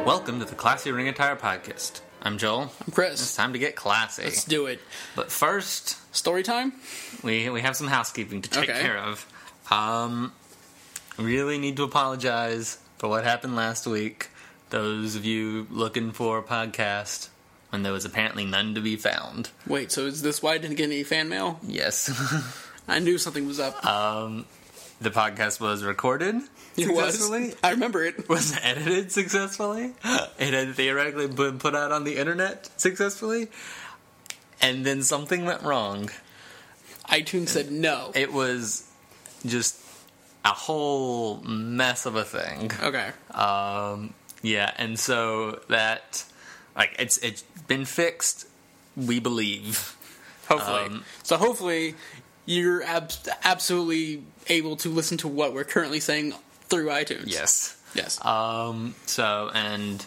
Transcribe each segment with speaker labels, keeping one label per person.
Speaker 1: Welcome to the Classy Ring Attire Podcast. I'm Joel.
Speaker 2: I'm Chris.
Speaker 1: It's time to get classy.
Speaker 2: Let's do it.
Speaker 1: But first,
Speaker 2: Story time?
Speaker 1: we have some housekeeping to take
Speaker 2: Okay.
Speaker 1: care of. Really need to apologize for what happened last week. Those of you looking for a podcast when there was apparently none to be found.
Speaker 2: Wait, so is this why I didn't get any fan mail?
Speaker 1: Yes.
Speaker 2: I knew something was up.
Speaker 1: The podcast was recorded
Speaker 2: It was.
Speaker 1: successfully.
Speaker 2: I remember it.
Speaker 1: Was edited successfully. It had theoretically been put out on the internet successfully. And then something went wrong.
Speaker 2: iTunes said no.
Speaker 1: It was just a whole mess of a thing.
Speaker 2: Okay.
Speaker 1: Yeah, and so that, like, it's been fixed, we believe.
Speaker 2: Hopefully. So hopefully you're absolutely able to listen to what we're currently saying through iTunes.
Speaker 1: Yes.
Speaker 2: Yes.
Speaker 1: So, and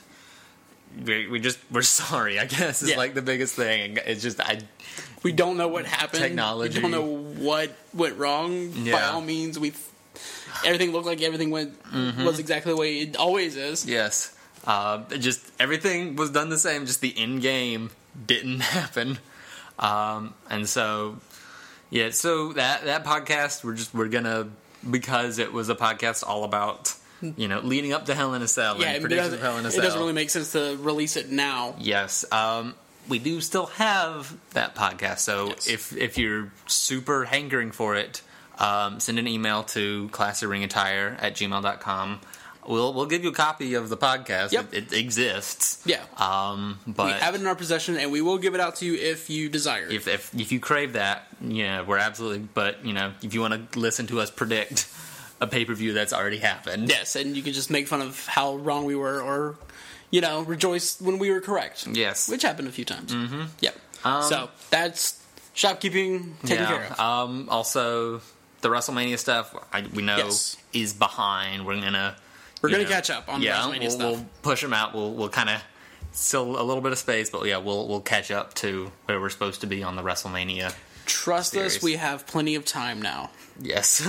Speaker 1: we're sorry, I guess, is
Speaker 2: Yeah.
Speaker 1: like the biggest thing. It's just,
Speaker 2: We don't know what happened.
Speaker 1: Technology.
Speaker 2: We don't know what went wrong. By
Speaker 1: Yeah.
Speaker 2: all means, everything looked like everything was exactly the way it always is.
Speaker 1: yes. Just everything was done the same, just the in-game didn't happen. And so, yeah, so that podcast, we're gonna, because it was a podcast all about, leading up to Hell in a Cell
Speaker 2: Yeah,
Speaker 1: and
Speaker 2: it
Speaker 1: predictions of Hell in a Cell.
Speaker 2: doesn't really make sense to release it now.
Speaker 1: Yes. We do still have that podcast, so
Speaker 2: Yes.
Speaker 1: if you're super hankering for it, send an email to classyringattire@gmail.com. We'll give you a copy of the podcast.
Speaker 2: Yep.
Speaker 1: It exists.
Speaker 2: Yeah.
Speaker 1: But
Speaker 2: We have it in our possession, and we will give it out to you if you desire.
Speaker 1: if you crave that, yeah, we're absolutely. But if you want to listen to us predict a pay-per-view that's already happened,
Speaker 2: Yes, and you can just make fun of how wrong we were, or rejoice when we were correct.
Speaker 1: yes,
Speaker 2: Which happened a few times. Mm-hmm. Yep. So that's shopkeeping taken care of.
Speaker 1: Also, the WrestleMania stuff we know
Speaker 2: Yes.
Speaker 1: is behind. We're gonna
Speaker 2: catch up on the WrestleMania stuff.
Speaker 1: We'll push them out. We'll kind of still a little bit of space, but yeah, we'll catch up to where we're supposed to be on the WrestleMania.
Speaker 2: Trust
Speaker 1: series.
Speaker 2: us, we have plenty of time now.
Speaker 1: Yes.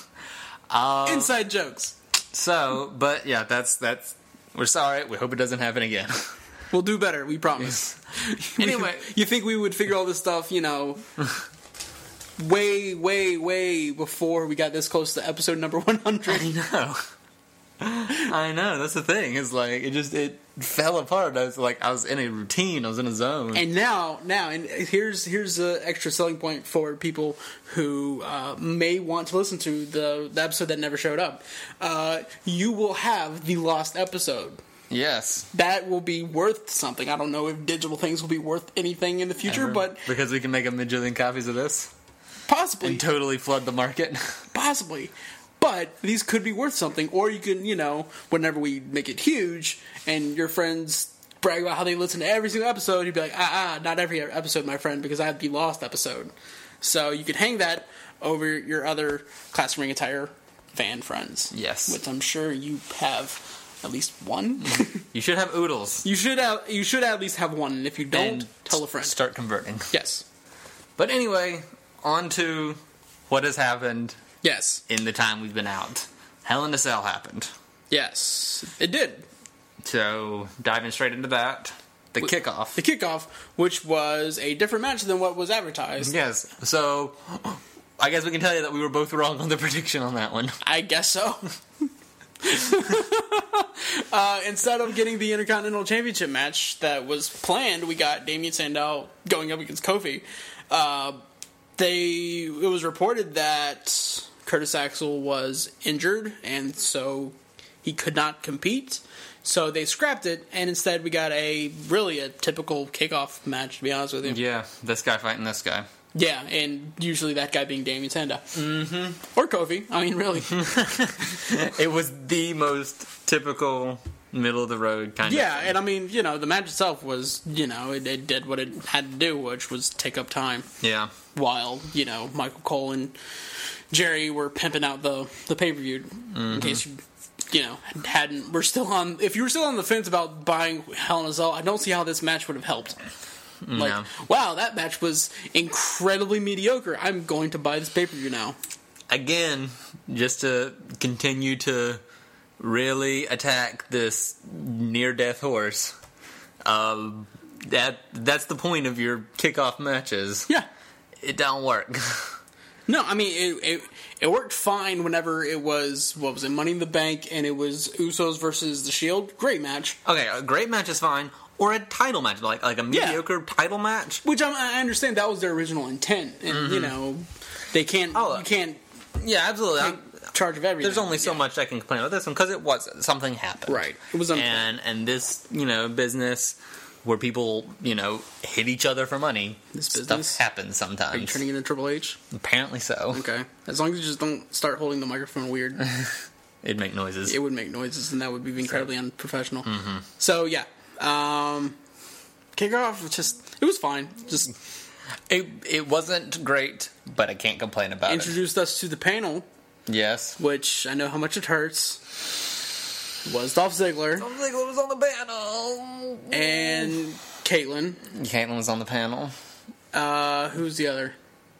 Speaker 2: Inside jokes.
Speaker 1: So, but yeah, that's. We're sorry. We hope it doesn't happen again.
Speaker 2: We'll do better, we promise.
Speaker 1: Anyway.
Speaker 2: You think we would figure all this stuff, way, way, way before we got this close to episode number 100.
Speaker 1: I know. That's the thing. It's like it fell apart. I was in a routine. I was in a zone.
Speaker 2: And now, and here's an extra selling point for people who may want to listen to the episode that never showed up. You will have the lost episode.
Speaker 1: Yes.
Speaker 2: That will be worth something. I don't know if digital things will be worth anything in the future,
Speaker 1: Ever.
Speaker 2: but
Speaker 1: Because we can make a bajillion copies of this
Speaker 2: possibly.
Speaker 1: and totally flood the market.
Speaker 2: Possibly. But these could be worth something. Or you can, whenever we make it huge and your friends brag about how they listen to every single episode, you'd be like, not every episode, my friend, because I have the lost episode. So you could hang that over your other Class Ring Attire fan friends.
Speaker 1: Yes.
Speaker 2: Which I'm sure you have at least one.
Speaker 1: You should have oodles.
Speaker 2: You should at least have one, and if you don't,
Speaker 1: And
Speaker 2: tell a friend.
Speaker 1: Start converting.
Speaker 2: Yes.
Speaker 1: But anyway, on to what has happened
Speaker 2: Yes.
Speaker 1: in the time we've been out. Hell in a Cell happened.
Speaker 2: Yes. It did.
Speaker 1: So, diving straight into that, the kickoff.
Speaker 2: The kickoff, which was a different match than what was advertised.
Speaker 1: Yes. So, I guess we can tell you that we were both wrong on the prediction on that one.
Speaker 2: I guess so. Instead of getting the Intercontinental Championship match that was planned, we got Damien Sandow going up against Kofi. It was reported that Curtis Axel was injured, and so he could not compete. So they scrapped it, and instead we got a typical kickoff match, to be honest with you.
Speaker 1: Yeah, this guy fighting this guy.
Speaker 2: Yeah, and usually that guy being Damien Sandow. Mm-hmm. Or Kofi. I mean, really.
Speaker 1: It was the most typical middle-of-the-road kind of
Speaker 2: Yeah,
Speaker 1: thing.
Speaker 2: and I mean, the match itself was, it did what it had to do, which was take up time.
Speaker 1: Yeah.
Speaker 2: While, Michael Cole and Jerry were pimping out the pay-per-view. In case you, were still on... If you were still on the fence about buying Hell in a Cell, I don't see how this match would have helped.
Speaker 1: No.
Speaker 2: Wow, that match was incredibly mediocre. I'm going to buy this pay-per-view now.
Speaker 1: Again, just to continue to really attack this near-death horse, that's the point of your kickoff matches.
Speaker 2: Yeah.
Speaker 1: It don't work.
Speaker 2: No, I mean, it worked fine whenever it was, what was it, Money in the Bank, and it was Usos versus The Shield. Great match.
Speaker 1: Okay, a great match is fine. Or a title match, like a mediocre title match.
Speaker 2: Which I understand that was their original intent. And, you know, they can't, you can't
Speaker 1: Yeah, absolutely.
Speaker 2: take charge of everything.
Speaker 1: There's only so much I can complain about this one, because it was, something happened.
Speaker 2: Right. It was unfair.
Speaker 1: And this, business where people, hit each other for money,
Speaker 2: This
Speaker 1: stuff
Speaker 2: business?
Speaker 1: happens sometimes.
Speaker 2: Are you turning into Triple H?
Speaker 1: Apparently so.
Speaker 2: Okay. As long as you just don't start holding the microphone weird.
Speaker 1: It'd make noises.
Speaker 2: It would make noises, and that would be incredibly unprofessional. Mm-hmm. So, yeah. Kickoff, it was fine. Just
Speaker 1: It wasn't great, but I can't complain about
Speaker 2: introduced us to the panel,
Speaker 1: it. Yes.
Speaker 2: which I know how much it hurts. Was Dolph Ziggler
Speaker 1: Dolph Ziggler was on the panel.
Speaker 2: and Caitlyn.
Speaker 1: Caitlyn was on the panel.
Speaker 2: Who's the other?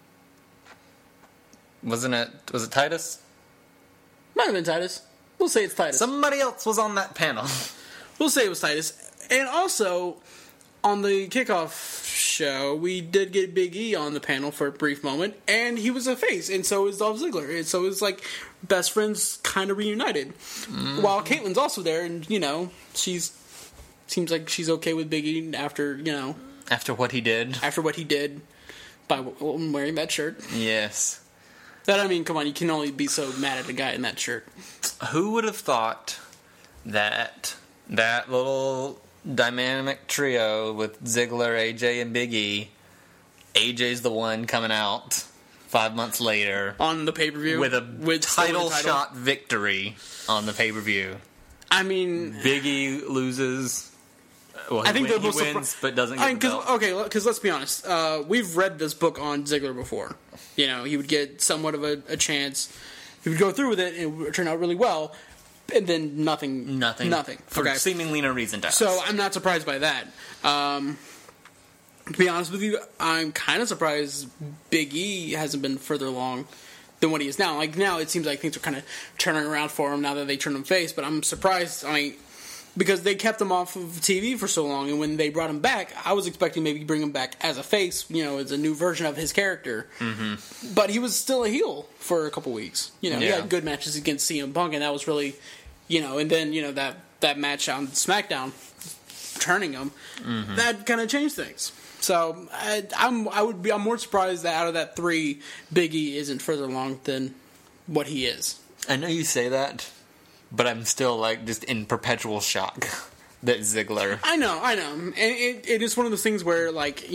Speaker 1: Was it Titus?
Speaker 2: Might have been Titus. We'll say it's Titus.
Speaker 1: Somebody else was on that panel.
Speaker 2: We'll say it was Titus. And also, on the kickoff show, we did get Big E on the panel for a brief moment, and he was a face, and so is Dolph Ziggler. And so it's like best friends kind of reunited. While Caitlyn's also there, and, seems like she's okay with Big E after,
Speaker 1: After what he did.
Speaker 2: after what he did by wearing that shirt.
Speaker 1: Yes.
Speaker 2: That, I mean, come on, you can only be so mad at a guy in that shirt.
Speaker 1: Who would have thought that little dynamic trio with Ziggler, AJ, and Big E, AJ's the one coming out 5 months later
Speaker 2: On the pay-per-view.
Speaker 1: with a title
Speaker 2: title.
Speaker 1: shot victory on the pay-per-view.
Speaker 2: I mean,
Speaker 1: Big E loses. Well,
Speaker 2: I think
Speaker 1: he
Speaker 2: the most
Speaker 1: wins, but doesn't get the belt.
Speaker 2: because let's be honest, we've read this book on Ziggler before. He would get somewhat of a chance. He would go through with it, and it would turn out really well, and then nothing.
Speaker 1: For
Speaker 2: Okay.
Speaker 1: seemingly no reason to us.
Speaker 2: So I'm not surprised by that. To be honest with you, I'm kind of surprised Big E hasn't been further along than what he is now. Like, now it seems like things are kind of turning around for him now that they turned him face, but I'm surprised, because they kept him off of TV for so long, and when they brought him back, I was expecting maybe bring him back as a face, as a new version of his character. Mm-hmm. But he was still a heel for a couple weeks. He had good matches against CM Punk, and that was really, and then, that match on SmackDown, turning him, that kind of changed things. So I'm more surprised that out of that three, Big E isn't further along than what he is.
Speaker 1: I know you say that, but I'm still just in perpetual shock that Ziggler.
Speaker 2: I know, and it is one of those things where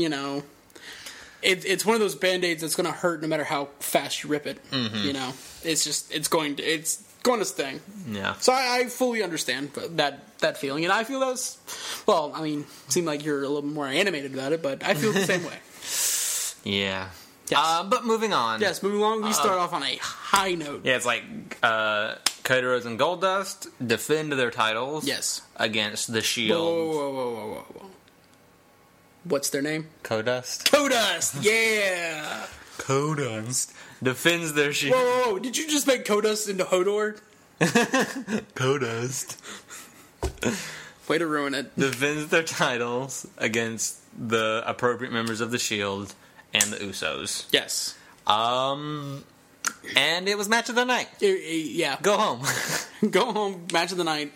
Speaker 2: it's one of those band-aids that's going to hurt no matter how fast you rip it. Mm-hmm. It's going to sting.
Speaker 1: Yeah.
Speaker 2: So I fully understand that feeling, and I feel that's seem like you're a little more animated about it, but I feel the same way.
Speaker 1: Yeah.
Speaker 2: Yes.
Speaker 1: But moving on.
Speaker 2: Yes, moving along, we start off on a high note.
Speaker 1: Yeah, it's Cody Rhodes and Goldust defend their titles.
Speaker 2: Yes.
Speaker 1: Against the Shield.
Speaker 2: Whoa. What's their name?
Speaker 1: Goldust.
Speaker 2: Kodust, yeah!
Speaker 1: Goldust defends their Shield.
Speaker 2: Whoa, did you just make Kodust into Hodor?
Speaker 1: Goldust
Speaker 2: Way to ruin it.
Speaker 1: defends their titles against the appropriate members of the Shield and the Usos.
Speaker 2: Yes.
Speaker 1: And it was match of the night.
Speaker 2: Yeah.
Speaker 1: Go home.
Speaker 2: Go home, match of the night.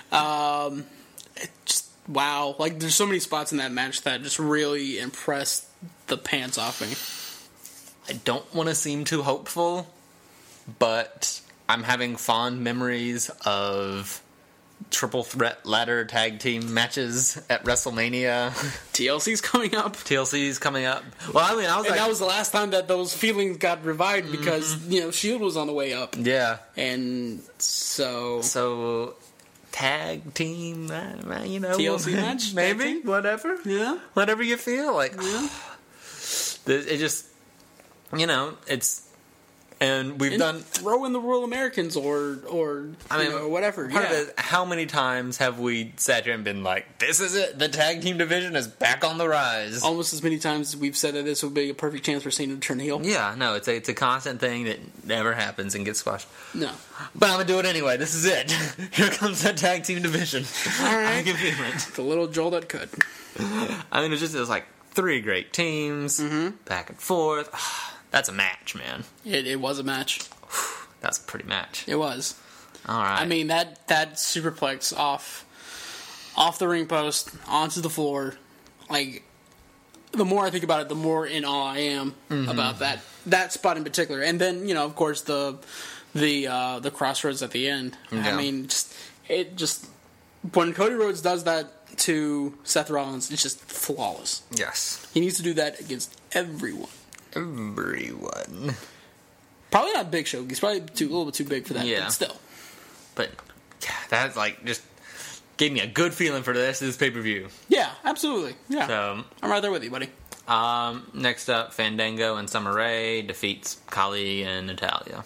Speaker 2: Wow. There's so many spots in that match that just really impressed the pants off me.
Speaker 1: I don't want to seem too hopeful, but I'm having fond memories of triple threat ladder tag team matches at WrestleMania.
Speaker 2: TLC's coming up.
Speaker 1: TLC's coming up. Well, I was
Speaker 2: And that was the last time that those feelings got revived because, Shield was on the way up.
Speaker 1: yeah.
Speaker 2: And so
Speaker 1: tag team,
Speaker 2: TLC match?
Speaker 1: maybe,
Speaker 2: Tag team?
Speaker 1: whatever.
Speaker 2: Yeah.
Speaker 1: Whatever you feel like.
Speaker 2: Yeah.
Speaker 1: It just, it's And we've
Speaker 2: And
Speaker 1: done.
Speaker 2: throw in the Royal Americans or whatever.
Speaker 1: Part
Speaker 2: Yeah.
Speaker 1: of it, how many times have we sat here and been like, "This is it. The tag team division is back on the rise."
Speaker 2: Almost as many times as we've said that this would be a perfect chance for Cena to turn heel.
Speaker 1: Yeah, no, it's a constant thing that never happens and gets squashed.
Speaker 2: No.
Speaker 1: But I'm gonna do it anyway. This is it. Here comes that tag team division.
Speaker 2: All right.
Speaker 1: I can feel it.
Speaker 2: The little Joel that could.
Speaker 1: I mean, it was like 3 great teams, back and forth. That's a match, man.
Speaker 2: It was a match.
Speaker 1: That's a pretty match.
Speaker 2: It was.
Speaker 1: All right.
Speaker 2: I mean, that superplex off the ring post onto the floor, like, the more I think about it, the more in awe I am about that spot in particular. And then, of course, the crossroads at the end.
Speaker 1: Yeah.
Speaker 2: I mean, when Cody Rhodes does that to Seth Rollins, it's just flawless.
Speaker 1: Yes.
Speaker 2: He needs to do that against everyone.
Speaker 1: Everyone.
Speaker 2: Probably not Big Show. He's probably a little bit too big for that.
Speaker 1: Yeah.
Speaker 2: But still.
Speaker 1: But yeah, that's like just gave me a good feeling for the rest of this pay-per-view.
Speaker 2: Yeah, absolutely. Yeah.
Speaker 1: So,
Speaker 2: I'm right there with you, buddy.
Speaker 1: next up, Fandango and Summer Rae defeats Kali and Natalya.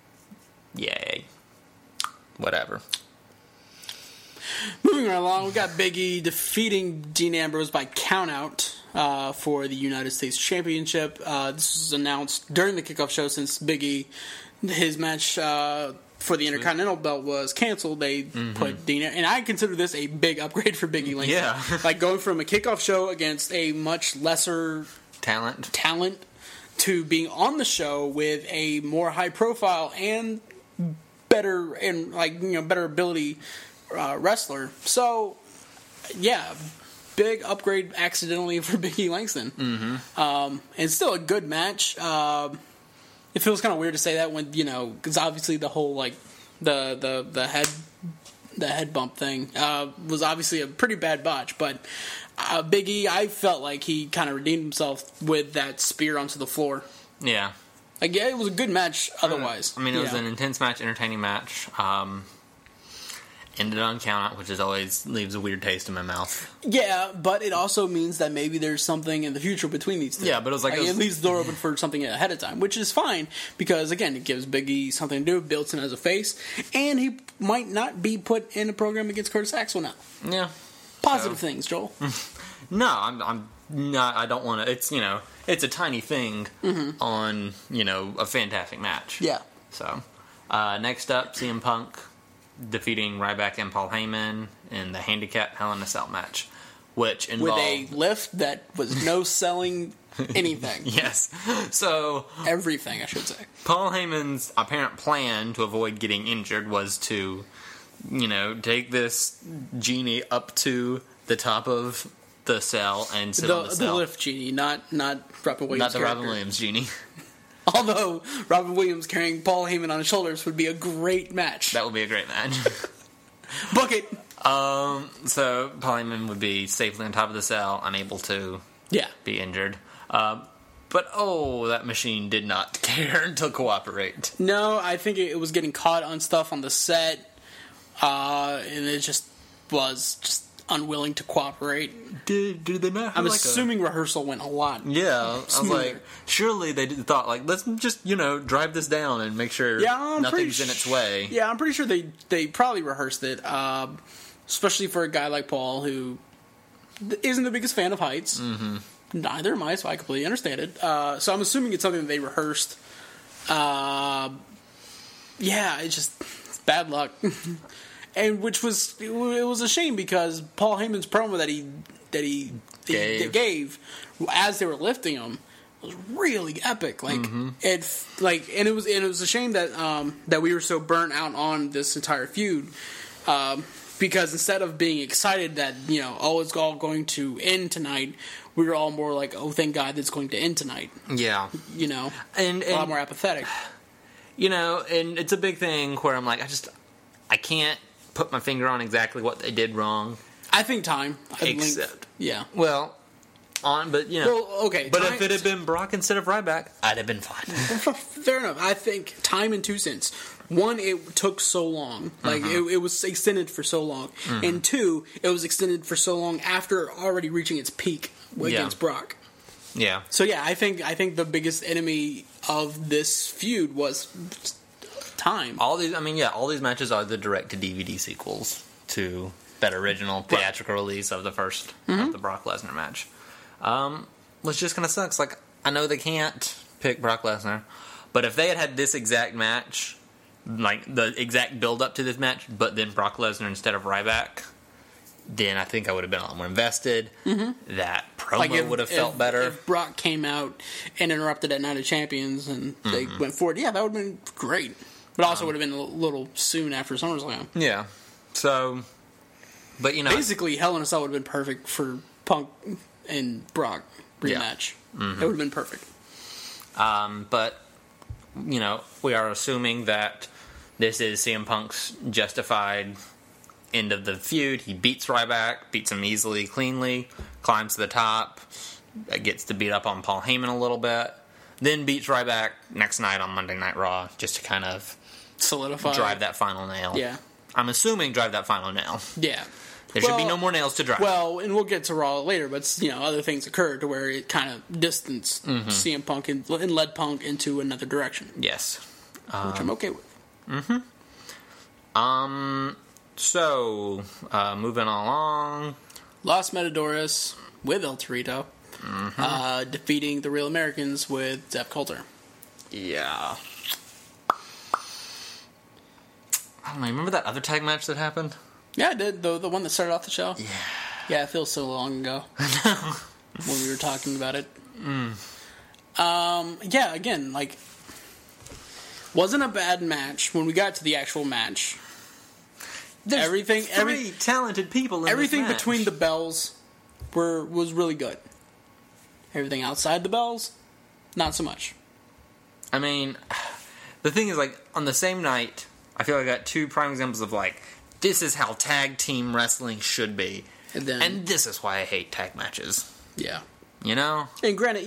Speaker 1: Yay. Whatever.
Speaker 2: Moving right along, we got Big E defeating Dean Ambrose by countout for the United States Championship. This was announced during the kickoff show since Big E, his match for the Intercontinental belt was canceled. They put Dean, and I consider this a big upgrade for Big E Langston.
Speaker 1: Yeah.
Speaker 2: Like going from a kickoff show against a much lesser
Speaker 1: Talent.
Speaker 2: to being on the show with a more high profile and better better ability wrestler. So yeah, big upgrade accidentally for Big E Langston. And still a good match. It feels kind of weird to say that when because obviously the whole the head bump thing was obviously a pretty bad botch, but Big E, I felt like he kind of redeemed himself with that spear onto the floor.
Speaker 1: Yeah.
Speaker 2: Like, yeah, it was a good match otherwise.
Speaker 1: I mean, it was an intense match, entertaining match. Ended on count out, which always leaves a weird taste in my mouth.
Speaker 2: Yeah, but it also means that maybe there's something in the future between these two.
Speaker 1: Yeah, but it was like
Speaker 2: it leaves the door open for something ahead of time, which is fine because again, it gives Big E something to do, builds him as a face, and he might not be put in a program against Curtis Axel now.
Speaker 1: Yeah.
Speaker 2: Positive things, Joel.
Speaker 1: No, I'm not. I don't want to. It's it's a tiny thing on a fantastic match.
Speaker 2: Yeah.
Speaker 1: So next up, CM Punk defeating Ryback and Paul Heyman in the handicap Hell in a Cell match, which involved
Speaker 2: with a lift that was no selling anything.
Speaker 1: Yes. So
Speaker 2: everything, I should say.
Speaker 1: Paul Heyman's apparent plan to avoid getting injured was to, take this genie up to the top of the cell and sit on the cell.
Speaker 2: The lift genie, not Robin Williams.
Speaker 1: Not the
Speaker 2: character.
Speaker 1: Robin Williams genie.
Speaker 2: Although Robin Williams carrying Paul Heyman on his shoulders would be a great match.
Speaker 1: That would be a great match.
Speaker 2: Book it.
Speaker 1: So Paul Heyman would be safely on top of the cell, unable to be injured. But that machine did not care to cooperate.
Speaker 2: No, I think it was getting caught on stuff on the set, and it just was unwilling to cooperate.
Speaker 1: Did they not?
Speaker 2: I'm assuming rehearsal went a lot.
Speaker 1: Yeah, I was like, surely they thought let's just drive this down and make sure nothing's in its way.
Speaker 2: Yeah, I'm pretty sure they probably rehearsed it, especially for a guy like Paul who isn't the biggest fan of heights. Mm-hmm. Neither am I, so I completely understand it. So I'm assuming it's something that they rehearsed. Yeah, it's bad luck. And which was it was a shame because Paul Heyman's promo that he gave as they were lifting him was really epic. Like and it was a shame that that we were so burnt out on this entire feud because instead of being excited that it's all going to end tonight, we were all more like, oh, thank God it's going to end tonight.
Speaker 1: Yeah,
Speaker 2: and a lot more apathetic.
Speaker 1: And it's a big thing where I'm like, I can't put my finger on exactly what they did wrong.
Speaker 2: I think time.
Speaker 1: Well, okay.
Speaker 2: But
Speaker 1: if it had been Brock instead of Ryback, I'd have been fine.
Speaker 2: Fair enough. I think time in two cents. One, it took so long. Like, it was extended for so long. And two, it was extended for so long after already reaching its peak against Brock.
Speaker 1: Yeah.
Speaker 2: So yeah, I think the biggest enemy of this feud was time.
Speaker 1: All these matches are the direct to DVD sequels to that original theatrical release of the first of the Brock Lesnar match. Which just kind of sucks. Like, I know they can't pick Brock Lesnar, but if they had this exact match, like the exact build up to this match, but then Brock Lesnar instead of Ryback, then I think I would have been a lot more invested. That promo would have felt better.
Speaker 2: If Brock came out and interrupted at Night of Champions and they went forward, yeah, that would have been great. But also would have been a little soon after SummerSlam.
Speaker 1: Yeah. So, but
Speaker 2: basically, Hell in a Cell would have been perfect for Punk and Brock rematch. It would have been perfect.
Speaker 1: But we are assuming that this is CM Punk's justified end of the feud. He beats Ryback, beats him easily, cleanly, climbs to the top, gets to beat up on Paul Heyman a little bit, then beats Ryback next night on Monday Night Raw just to kind of
Speaker 2: solidify,
Speaker 1: drive that final nail.
Speaker 2: Yeah.
Speaker 1: I'm assuming drive that final nail.
Speaker 2: Yeah.
Speaker 1: There should be no more nails to drive.
Speaker 2: Well, and we'll get to Raw later, but other things occurred to where it kind of distanced CM Punk and led Punk into another direction.
Speaker 1: Yes.
Speaker 2: Which I'm okay with.
Speaker 1: So, moving along.
Speaker 2: Los Matadores with El Torito. Defeating the Real Americans with Zeb Coulter.
Speaker 1: Yeah. I don't know, remember that other tag match that happened?
Speaker 2: Yeah, I did. The one that started off the show?
Speaker 1: Yeah.
Speaker 2: Yeah, it feels so long ago. When we were talking about it. Yeah, again, like, wasn't a bad match when we got to the actual match.
Speaker 1: There's three talented people in
Speaker 2: everything
Speaker 1: this match.
Speaker 2: Between the bells was really good. Everything outside the bells, not so much.
Speaker 1: I mean, the thing is, like, on the same night, I feel like I got two prime examples of, like, this is how tag team wrestling should be. And this is why I hate tag matches.
Speaker 2: Yeah.
Speaker 1: And
Speaker 2: granted,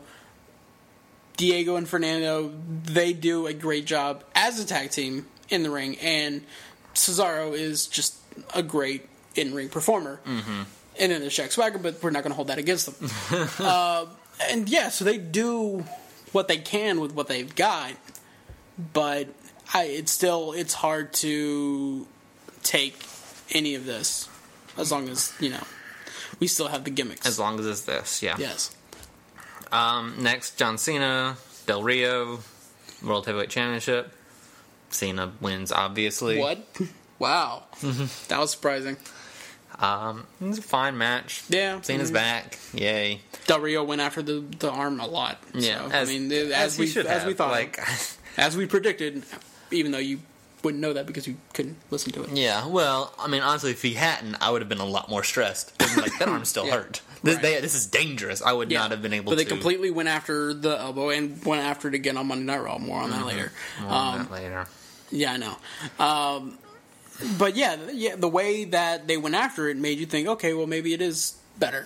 Speaker 2: Diego and Fernando, they do a great job as a tag team in the ring, and Cesaro is just a great in-ring performer. And then there's Shaq Swagger, but we're not going to hold that against them. And yeah, so they do what they can with what they've got, but it's hard to take any of this as long as, we still have the gimmicks.
Speaker 1: As long as it's this, yeah.
Speaker 2: Yes.
Speaker 1: Next, John Cena, Del Rio, World Heavyweight Championship. Cena wins, obviously.
Speaker 2: What? Wow. That was surprising.
Speaker 1: It was a fine match.
Speaker 2: Yeah.
Speaker 1: Cena's back. Yay.
Speaker 2: Del Rio went after the arm a lot.
Speaker 1: Yeah.
Speaker 2: So, as we thought.
Speaker 1: Like,
Speaker 2: as we predicted, even though you wouldn't know that because you couldn't listen to it.
Speaker 1: Yeah, well, I mean, honestly, if he hadn't, I would have been a lot more stressed. Like, that arm's still hurt. This is dangerous. I would not have been able to.
Speaker 2: But they completely went after the elbow and went after it again on Monday Night Raw. More on that later.
Speaker 1: More on that later.
Speaker 2: Yeah, I know. But yeah, the way that they went after it made you think, okay, well, maybe it is better,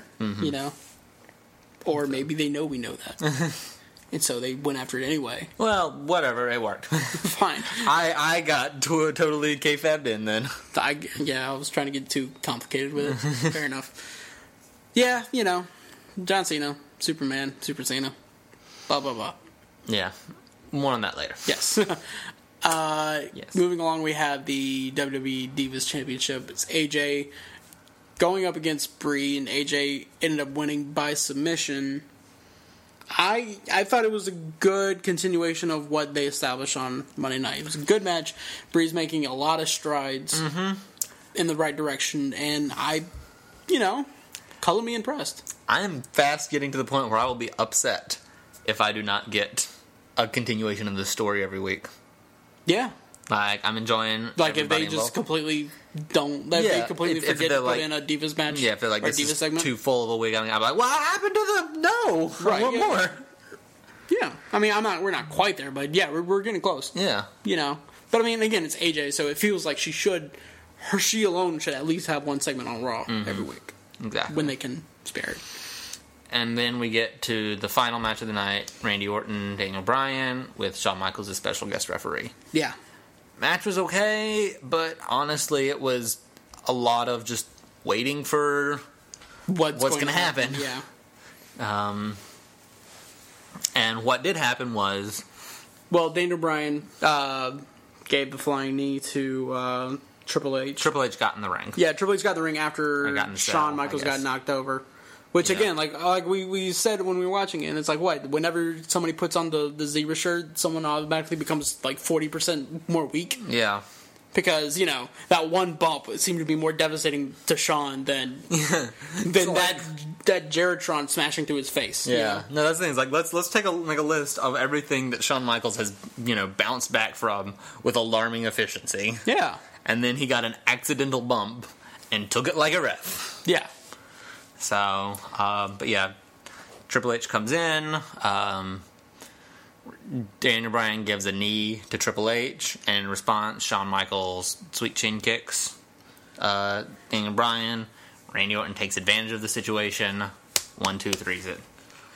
Speaker 2: Or maybe they know we know that. And so they went after it anyway.
Speaker 1: Well, whatever, it worked.
Speaker 2: Fine.
Speaker 1: I got totally kayfabbed in then.
Speaker 2: I was trying to get too complicated with it. Fair enough. Yeah, John Cena, Superman, Super Cena, blah, blah, blah.
Speaker 1: Yeah. More on that later.
Speaker 2: Yes. Yes. Moving along, we have the WWE Divas Championship. It's AJ going up against Brie, and AJ ended up winning by submission. I thought it was a good continuation of what they established on Monday night. It was a good match. Brie's making a lot of strides in the right direction, and color me impressed.
Speaker 1: I am fast getting to the point where I will be upset if I do not get a continuation of the story every week.
Speaker 2: Yeah.
Speaker 1: Like, I'm enjoying
Speaker 2: if they just completely don't... they completely forget to put in a Divas match.
Speaker 1: Yeah, if they're like, this is
Speaker 2: segment.
Speaker 1: too full of a week, I'm like, what happened to the... No!
Speaker 2: Right,
Speaker 1: I want more.
Speaker 2: Yeah. I mean, we're not quite there, but yeah, we're getting close.
Speaker 1: Yeah.
Speaker 2: But I mean, again, it's AJ, so it feels like she alone should at least have one segment on Raw every week.
Speaker 1: Exactly.
Speaker 2: When they can spare it.
Speaker 1: And then we get to the final match of the night, Randy Orton, Daniel Bryan, with Shawn Michaels as special guest referee.
Speaker 2: Yeah.
Speaker 1: Match was okay, but honestly, it was a lot of just waiting for what's going to happen.
Speaker 2: Yeah.
Speaker 1: And what did happen was...
Speaker 2: Well, Daniel Bryan gave the flying knee to Triple H.
Speaker 1: Triple H got in the ring.
Speaker 2: Yeah, Triple H got the ring after
Speaker 1: got in the
Speaker 2: Shawn
Speaker 1: cell,
Speaker 2: Michaels
Speaker 1: I
Speaker 2: got
Speaker 1: guess.
Speaker 2: knocked over. Which,
Speaker 1: Yeah.
Speaker 2: again, like we said when we were watching it, and it's like, what? Whenever somebody puts on the zebra shirt, someone automatically becomes, like, 40% more weak.
Speaker 1: Yeah.
Speaker 2: Because, you know, that one bump seemed to be more devastating to Shawn than that Jarretron smashing through his face.
Speaker 1: Yeah.
Speaker 2: You know?
Speaker 1: No, that's the thing. It's like, let's take a list of everything that Shawn Michaels has, bounced back from with alarming efficiency.
Speaker 2: Yeah.
Speaker 1: And then he got an accidental bump and took it like a ref.
Speaker 2: Yeah.
Speaker 1: So, but yeah, Triple H comes in. Daniel Bryan gives a knee to Triple H. And in response, Shawn Michaels sweet chin kicks Daniel Bryan. Randy Orton takes advantage of the situation. 1, 2, 3's it.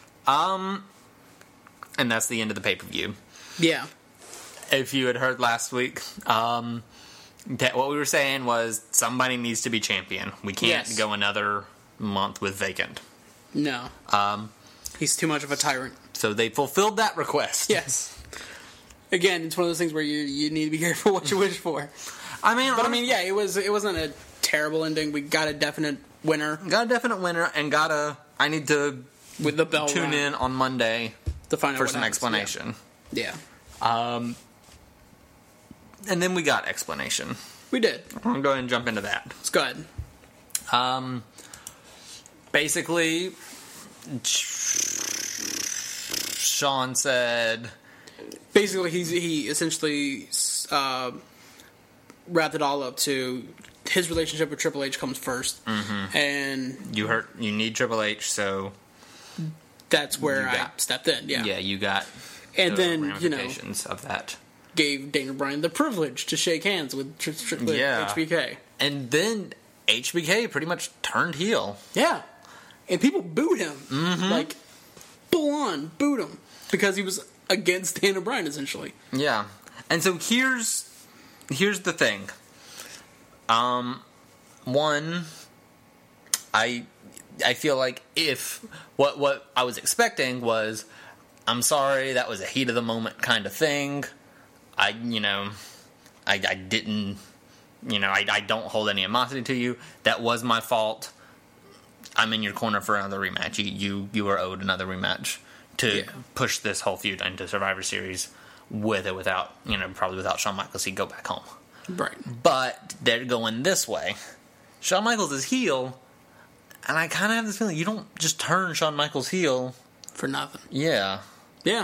Speaker 1: And that's the end of the pay-per-view.
Speaker 2: Yeah.
Speaker 1: If you had heard last week, that what we were saying was somebody needs to be champion. We can't go another month with vacant.
Speaker 2: No. He's too much of a tyrant.
Speaker 1: So they fulfilled that request.
Speaker 2: Yes. Again, it's one of those things where you need to be careful what you wish for.
Speaker 1: I mean,
Speaker 2: yeah, it wasn't a terrible ending. We got a definite winner.
Speaker 1: Got a definite winner, and I need to
Speaker 2: With the bell
Speaker 1: tune in on Monday
Speaker 2: to find out
Speaker 1: for
Speaker 2: what
Speaker 1: some
Speaker 2: happens.
Speaker 1: explanation.
Speaker 2: Yeah.
Speaker 1: And then we got explanation.
Speaker 2: We did.
Speaker 1: I'm going to go ahead and jump into that.
Speaker 2: Let's go ahead.
Speaker 1: Basically, Shawn said...
Speaker 2: Basically, he essentially wrapped it all up to his relationship with Triple H comes first. Mm-hmm. And
Speaker 1: You need Triple H, so...
Speaker 2: that's where I stepped in, yeah.
Speaker 1: Yeah, you got
Speaker 2: And
Speaker 1: the
Speaker 2: then,
Speaker 1: ramifications of that.
Speaker 2: Gave Daniel Bryan the privilege to shake hands with HBK.
Speaker 1: And then HBK pretty much turned heel.
Speaker 2: Yeah. And people booed him.
Speaker 1: Mm-hmm.
Speaker 2: Like, full on booed him. Because he was against Daniel Bryan, essentially.
Speaker 1: Yeah. And so here's the thing. One, I feel like if what I was expecting was, I'm sorry, that was a heat of the moment kind of thing. I didn't, I don't hold any animosity to you. That was my fault. I'm in your corner for another rematch. You are owed another rematch to push this whole feud into Survivor Series without probably without Shawn Michaels. He'd go back home.
Speaker 2: Right.
Speaker 1: But they're going this way. Shawn Michaels is heel, and I kind of have this feeling you don't just turn Shawn Michaels heel
Speaker 2: For nothing.
Speaker 1: Yeah.
Speaker 2: Yeah.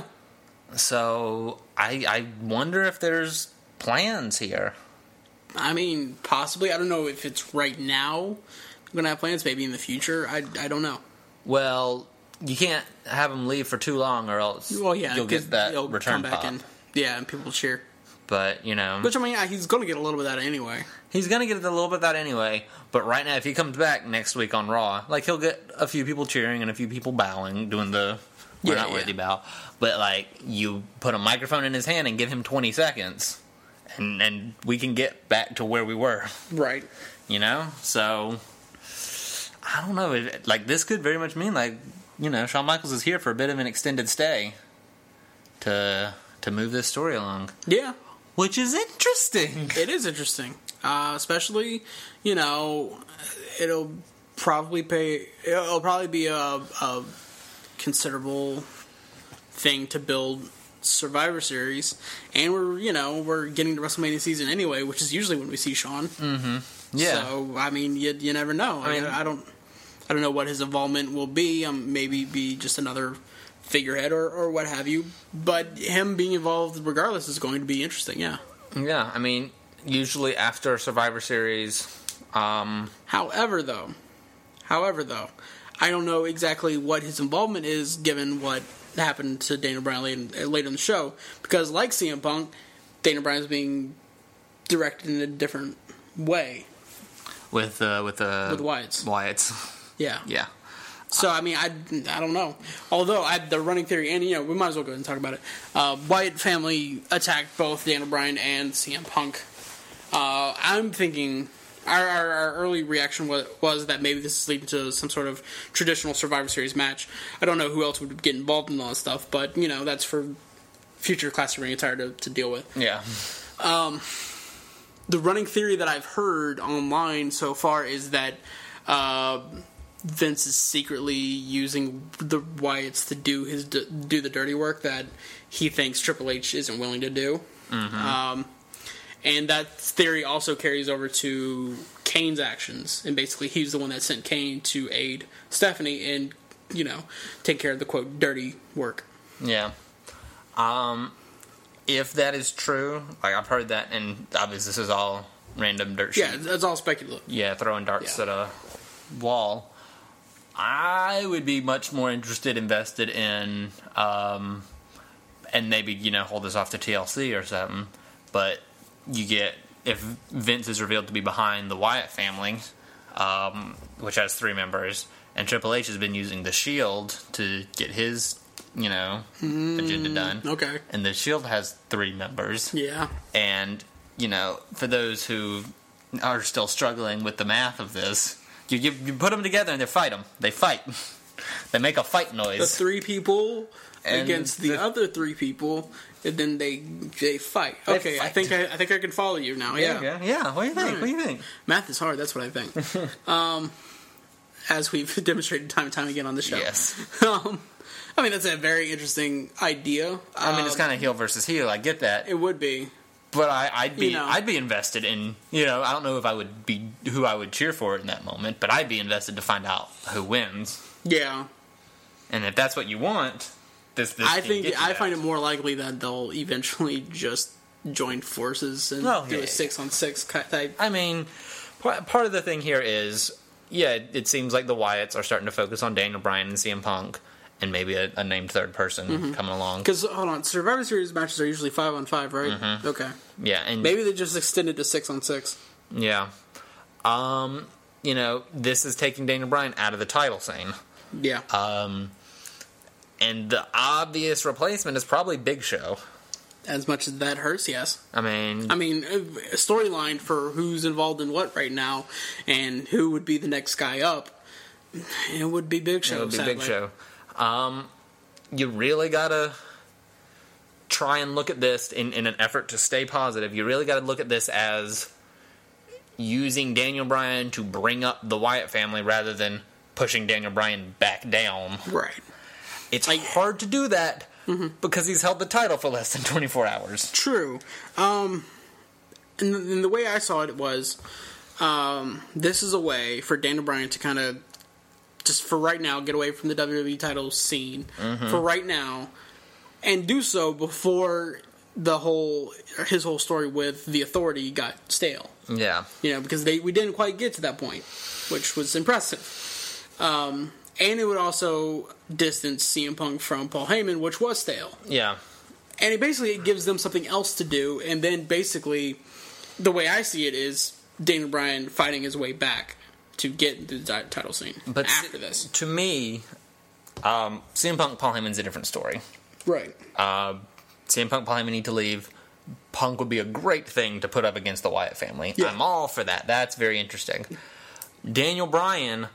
Speaker 1: So I wonder if there's plans here.
Speaker 2: I mean, possibly. I don't know if it's right now. I'm going to have plans. Maybe in the future. I don't know.
Speaker 1: Well, you can't have him leave for too long, or else you'll get that
Speaker 2: he'll
Speaker 1: return
Speaker 2: come back
Speaker 1: pop.
Speaker 2: and people will cheer.
Speaker 1: But,
Speaker 2: Which, I mean, he's going to get a little bit of that anyway.
Speaker 1: he's going to get a little bit of that anyway. But right now, if he comes back next week on Raw, he'll get a few people cheering and a few people bowing, doing the we're not worthy bow. But, you put a microphone in his hand and give him 20 seconds, and we can get back to where we were.
Speaker 2: Right.
Speaker 1: So, I don't know. This could very much mean, Shawn Michaels is here for a bit of an extended stay to move this story along.
Speaker 2: Yeah.
Speaker 1: Which is interesting.
Speaker 2: It is interesting. Especially, it'll probably be a considerable thing to build Survivor Series. And we're getting to WrestleMania season anyway, which is usually when we see Shawn.
Speaker 1: Mm-hmm. Yeah.
Speaker 2: So, I mean, you never know. I don't know what his involvement will be. Maybe be just another figurehead or what have you. But him being involved regardless is going to be interesting, yeah.
Speaker 1: Yeah, I mean, usually after Survivor Series...
Speaker 2: However, though, I don't know exactly what his involvement is given what happened to Daniel Bryan late in the show. Because like CM Punk, Daniel Bryan is being directed in a different way.
Speaker 1: With
Speaker 2: Wyatt's.
Speaker 1: Wyatt's.
Speaker 2: Yeah.
Speaker 1: Yeah.
Speaker 2: So, I mean, I don't know. Although, the running theory, and, we might as well go ahead and talk about it. Wyatt family attacked both Daniel Bryan and CM Punk. I'm thinking Our early reaction was that maybe this is leading to some sort of traditional Survivor Series match. I don't know who else would get involved in all this stuff, but, that's for future Classic Ring Attire to deal with.
Speaker 1: Yeah.
Speaker 2: The running theory that I've heard online so far is that Vince is secretly using the Wyatts to do the dirty work that he thinks Triple H isn't willing to do. Mm-hmm. And that theory also carries over to Kane's actions. And basically, he's the one that sent Kane to aid Stephanie and, take care of the, quote, dirty work.
Speaker 1: Yeah. If that is true, like, I've heard that, and obviously this is all random dirt shit.
Speaker 2: Yeah, that's all speculative.
Speaker 1: Yeah, throwing darts at a wall. I would be much more invested in, and maybe, hold this off to TLC or something, but if Vince is revealed to be behind the Wyatt family, which has 3 members, and Triple H has been using the Shield to get his, agenda done.
Speaker 2: Okay.
Speaker 1: And the Shield has 3 members.
Speaker 2: Yeah.
Speaker 1: And, for those who are still struggling with the math of this, you put them together and they fight them. They fight. They make a fight noise.
Speaker 2: The 3 people against the other 3 people, and then they fight. Okay, I think I can follow you now. Yeah.
Speaker 1: Yeah. What do you think? Right. What do you think?
Speaker 2: Math is hard. That's what I think. As we've demonstrated time and time again on the show.
Speaker 1: Yes.
Speaker 2: That's a very interesting idea.
Speaker 1: It's kind of heel versus heel. I get that.
Speaker 2: It would be.
Speaker 1: But I'd be invested in, I don't know if I would be who I would cheer for in that moment, but I'd be invested to find out who wins.
Speaker 2: Yeah.
Speaker 1: And if that's what you want,
Speaker 2: I find it more likely that they'll eventually just join forces and do a 6-on-6 type.
Speaker 1: Part of the thing here is, it seems like the Wyatts are starting to focus on Daniel Bryan and CM Punk, and maybe a named third person coming along.
Speaker 2: Because, hold on, Survivor Series matches are usually 5-on-5, right?
Speaker 1: Mm-hmm.
Speaker 2: Okay.
Speaker 1: Yeah, and
Speaker 2: maybe they just extended to 6-on-6.
Speaker 1: Yeah. This is taking Daniel Bryan out of the title scene.
Speaker 2: Yeah.
Speaker 1: And the obvious replacement is probably Big Show.
Speaker 2: As much as that hurts, yes.
Speaker 1: A
Speaker 2: storyline for who's involved in what right now, and who would be the next guy up, it would be Big Show.
Speaker 1: It would be Big Show. You really gotta try and look at this in an effort to stay positive. You really gotta look at this as using Daniel Bryan to bring up the Wyatt family rather than pushing Daniel Bryan back down.
Speaker 2: Right.
Speaker 1: It's hard to do that because he's held the title for less than 24 hours.
Speaker 2: True. And the way I saw it was, this is a way for Daniel Bryan to kind of, just for right now, get away from the WWE title scene for right now, and do so before his whole story with the Authority got stale.
Speaker 1: Yeah.
Speaker 2: Because we didn't quite get to that point, which was impressive. And it would also distance CM Punk from Paul Heyman, which was stale.
Speaker 1: Yeah.
Speaker 2: And it gives them something else to do, and then basically, the way I see it is Daniel Bryan fighting his way back to get into the title scene after this.
Speaker 1: To me, CM Punk, Paul Heyman's a different story.
Speaker 2: Right.
Speaker 1: CM Punk, Paul Heyman need to leave. Punk would be a great thing to put up against the Wyatt family. Yeah. I'm all for that. That's very interesting. Daniel Bryan,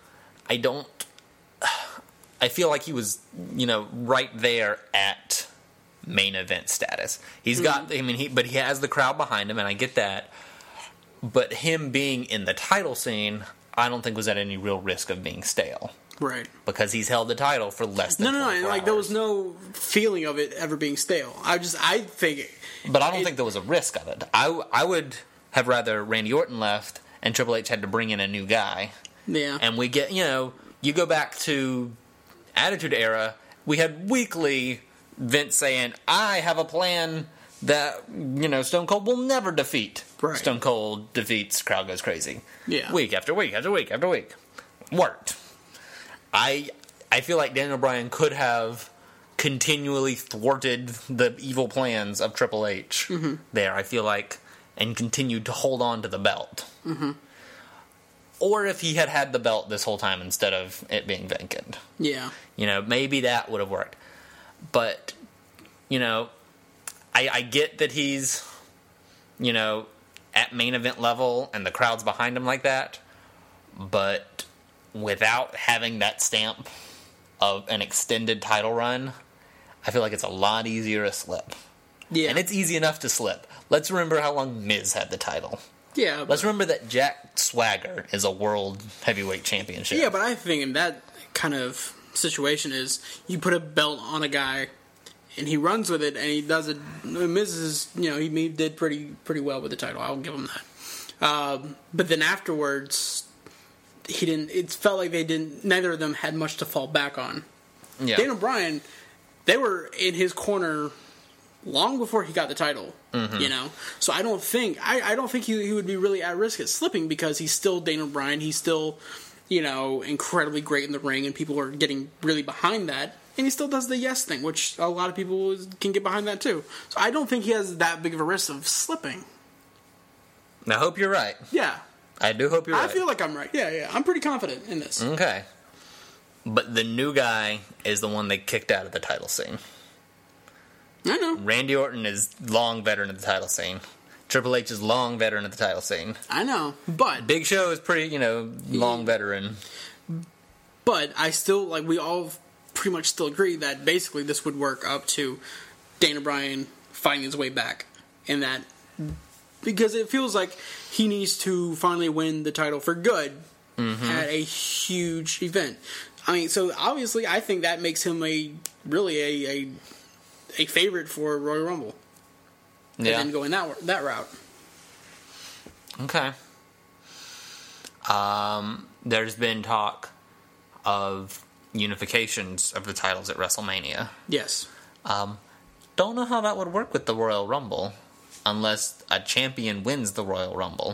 Speaker 1: I feel like he was, right there at main event status. He's got, but he has the crowd behind him, and I get that. But him being in the title scene, I don't think was at any real risk of being stale.
Speaker 2: Right.
Speaker 1: Because he's held the title for less than 24 hours.
Speaker 2: There was no feeling of it ever being stale. I think...
Speaker 1: But I don't think there was a risk of it. I would have rather Randy Orton left and Triple H had to bring in a new guy.
Speaker 2: Yeah.
Speaker 1: And we get, you go back to Attitude Era, we had weekly Vince saying, I have a plan that, Stone Cold will never defeat.
Speaker 2: Right.
Speaker 1: Stone Cold defeats, crowd goes crazy.
Speaker 2: Yeah.
Speaker 1: Week after week after week after week. Worked. I feel like Daniel Bryan could have continually thwarted the evil plans of Triple H there, I feel like, and continued to hold on to the belt. Mm-hmm. Or if he had the belt this whole time instead of it being vacant.
Speaker 2: Yeah.
Speaker 1: Maybe that would have worked. But, I get that he's, at main event level and the crowd's behind him like that, but without having that stamp of an extended title run, I feel like it's a lot easier to slip.
Speaker 2: Yeah.
Speaker 1: And it's easy enough to slip. Let's remember how long Miz had the title.
Speaker 2: Yeah.
Speaker 1: Let's remember that Jack Swagger is a world heavyweight championship.
Speaker 2: Yeah, but I think in that kind of situation is you put a belt on a guy and he runs with it and he does it. Miz is, he did pretty well with the title. I'll give him that. But then afterwards, he didn't. It felt like they didn't. Neither of them had much to fall back on.
Speaker 1: Yeah.
Speaker 2: Daniel Bryan, they were in his corner long before he got the title.
Speaker 1: Mm-hmm.
Speaker 2: So I don't think he would be really at risk at slipping because he's still Daniel Bryan. He's still incredibly great in the ring, and people are getting really behind that. And he still does the yes thing, which a lot of people can get behind that too. So I don't think he has that big of a risk of slipping.
Speaker 1: I hope you're right.
Speaker 2: Yeah.
Speaker 1: I do hope you're right.
Speaker 2: I feel like I'm right. Yeah. I'm pretty confident in this.
Speaker 1: Okay. But the new guy is the one they kicked out of the title scene.
Speaker 2: I know.
Speaker 1: Randy Orton is long veteran of the title scene. Triple H is long veteran of the title scene.
Speaker 2: I know. But
Speaker 1: Big Show is pretty, long veteran.
Speaker 2: But I still, we all pretty much still agree that basically this would work up to Daniel Bryan fighting his way back. And that, because it feels like he needs to finally win the title for good at a huge event. I mean, so obviously I think that makes him a favorite for Royal Rumble.
Speaker 1: Yeah.
Speaker 2: And then going that route.
Speaker 1: Okay. There's been talk of unifications of the titles at WrestleMania.
Speaker 2: Yes.
Speaker 1: Don't know how that would work with the Royal Rumble unless a champion wins the Royal Rumble.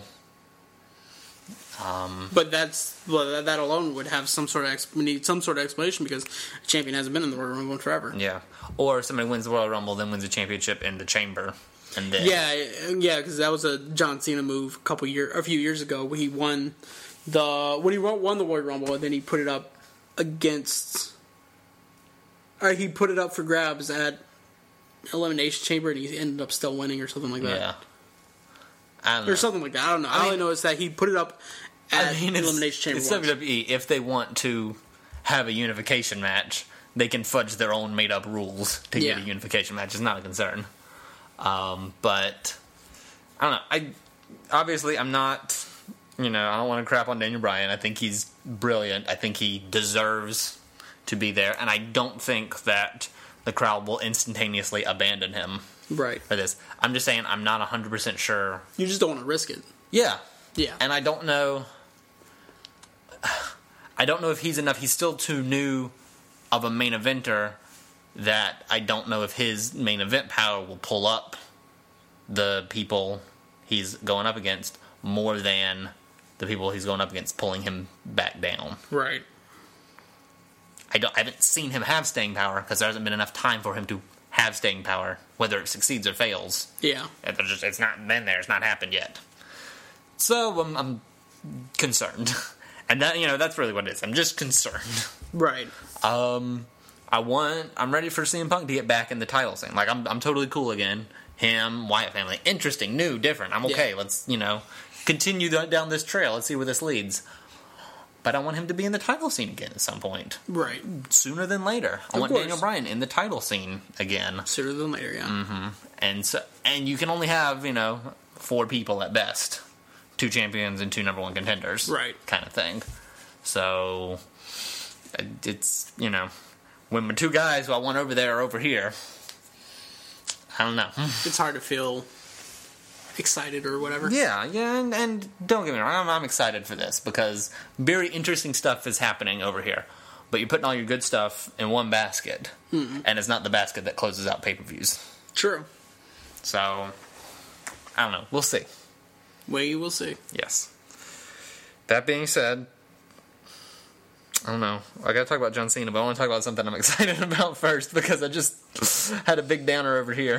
Speaker 2: But that alone would have some sort of explanation because a champion hasn't been in the Royal Rumble in forever.
Speaker 1: Yeah. Or somebody wins the Royal Rumble, then wins a championship in the Chamber. And then
Speaker 2: Yeah, because that was a John Cena move a few years ago. He won the Royal Rumble, and then he put it up he put it up for grabs at Elimination Chamber, and he ended up still winning or something like that.
Speaker 1: Yeah. I don't know.
Speaker 2: Or something like that. I don't know. All I know is that he put it up at Elimination Chamber.
Speaker 1: It's WWE. If they want to have a unification match, they can fudge their own made-up rules to get a unification match. It's not a concern. But I don't know. I'm not. I don't want to crap on Daniel Bryan. I think he's brilliant. I think he deserves to be there, and I don't think that the crowd will instantaneously abandon him.
Speaker 2: Right.
Speaker 1: For this. I'm just saying I'm not 100% sure.
Speaker 2: You just don't want to risk it.
Speaker 1: Yeah.
Speaker 2: Yeah.
Speaker 1: And I don't know if he's enough. He's still too new of a main eventer that I don't know if his main event power will pull up the people he's going up against more than the people he's going up against pulling him back down.
Speaker 2: Right.
Speaker 1: I haven't seen him have staying power because there hasn't been enough time for him to have staying power, whether it succeeds or fails.
Speaker 2: Yeah.
Speaker 1: It's not been there. It's not happened yet. So I'm concerned. And that, that's really what it is. I'm just concerned.
Speaker 2: Right.
Speaker 1: I'm ready for CM Punk to get back in the title scene. I'm totally cool again. Him, Wyatt family, interesting, new, different. I'm okay. Yeah. Let's, continue down this trail. Let's see where this leads. But I want him to be in the title scene again at some point.
Speaker 2: Right.
Speaker 1: Sooner than later. I want Daniel Bryan in the title scene again.
Speaker 2: Sooner than later, yeah.
Speaker 1: Mm-hmm. And you can only have, 4 people at best. 2 champions and 2 number 1 contenders.
Speaker 2: Right.
Speaker 1: Kind of thing. So, it's, when my 2 guys who I want over there are over here, I don't know.
Speaker 2: It's hard to feel excited or whatever.
Speaker 1: Yeah, and don't get me wrong, I'm excited for this because very interesting stuff is happening over here. But you're putting all your good stuff in one basket, and it's not the basket that closes out pay-per-views.
Speaker 2: True.
Speaker 1: So, I don't know. We'll see.
Speaker 2: We will see.
Speaker 1: Yes. That being said, I don't know. I gotta talk about John Cena, but I want to talk about something I'm excited about first because I just had a big downer over here.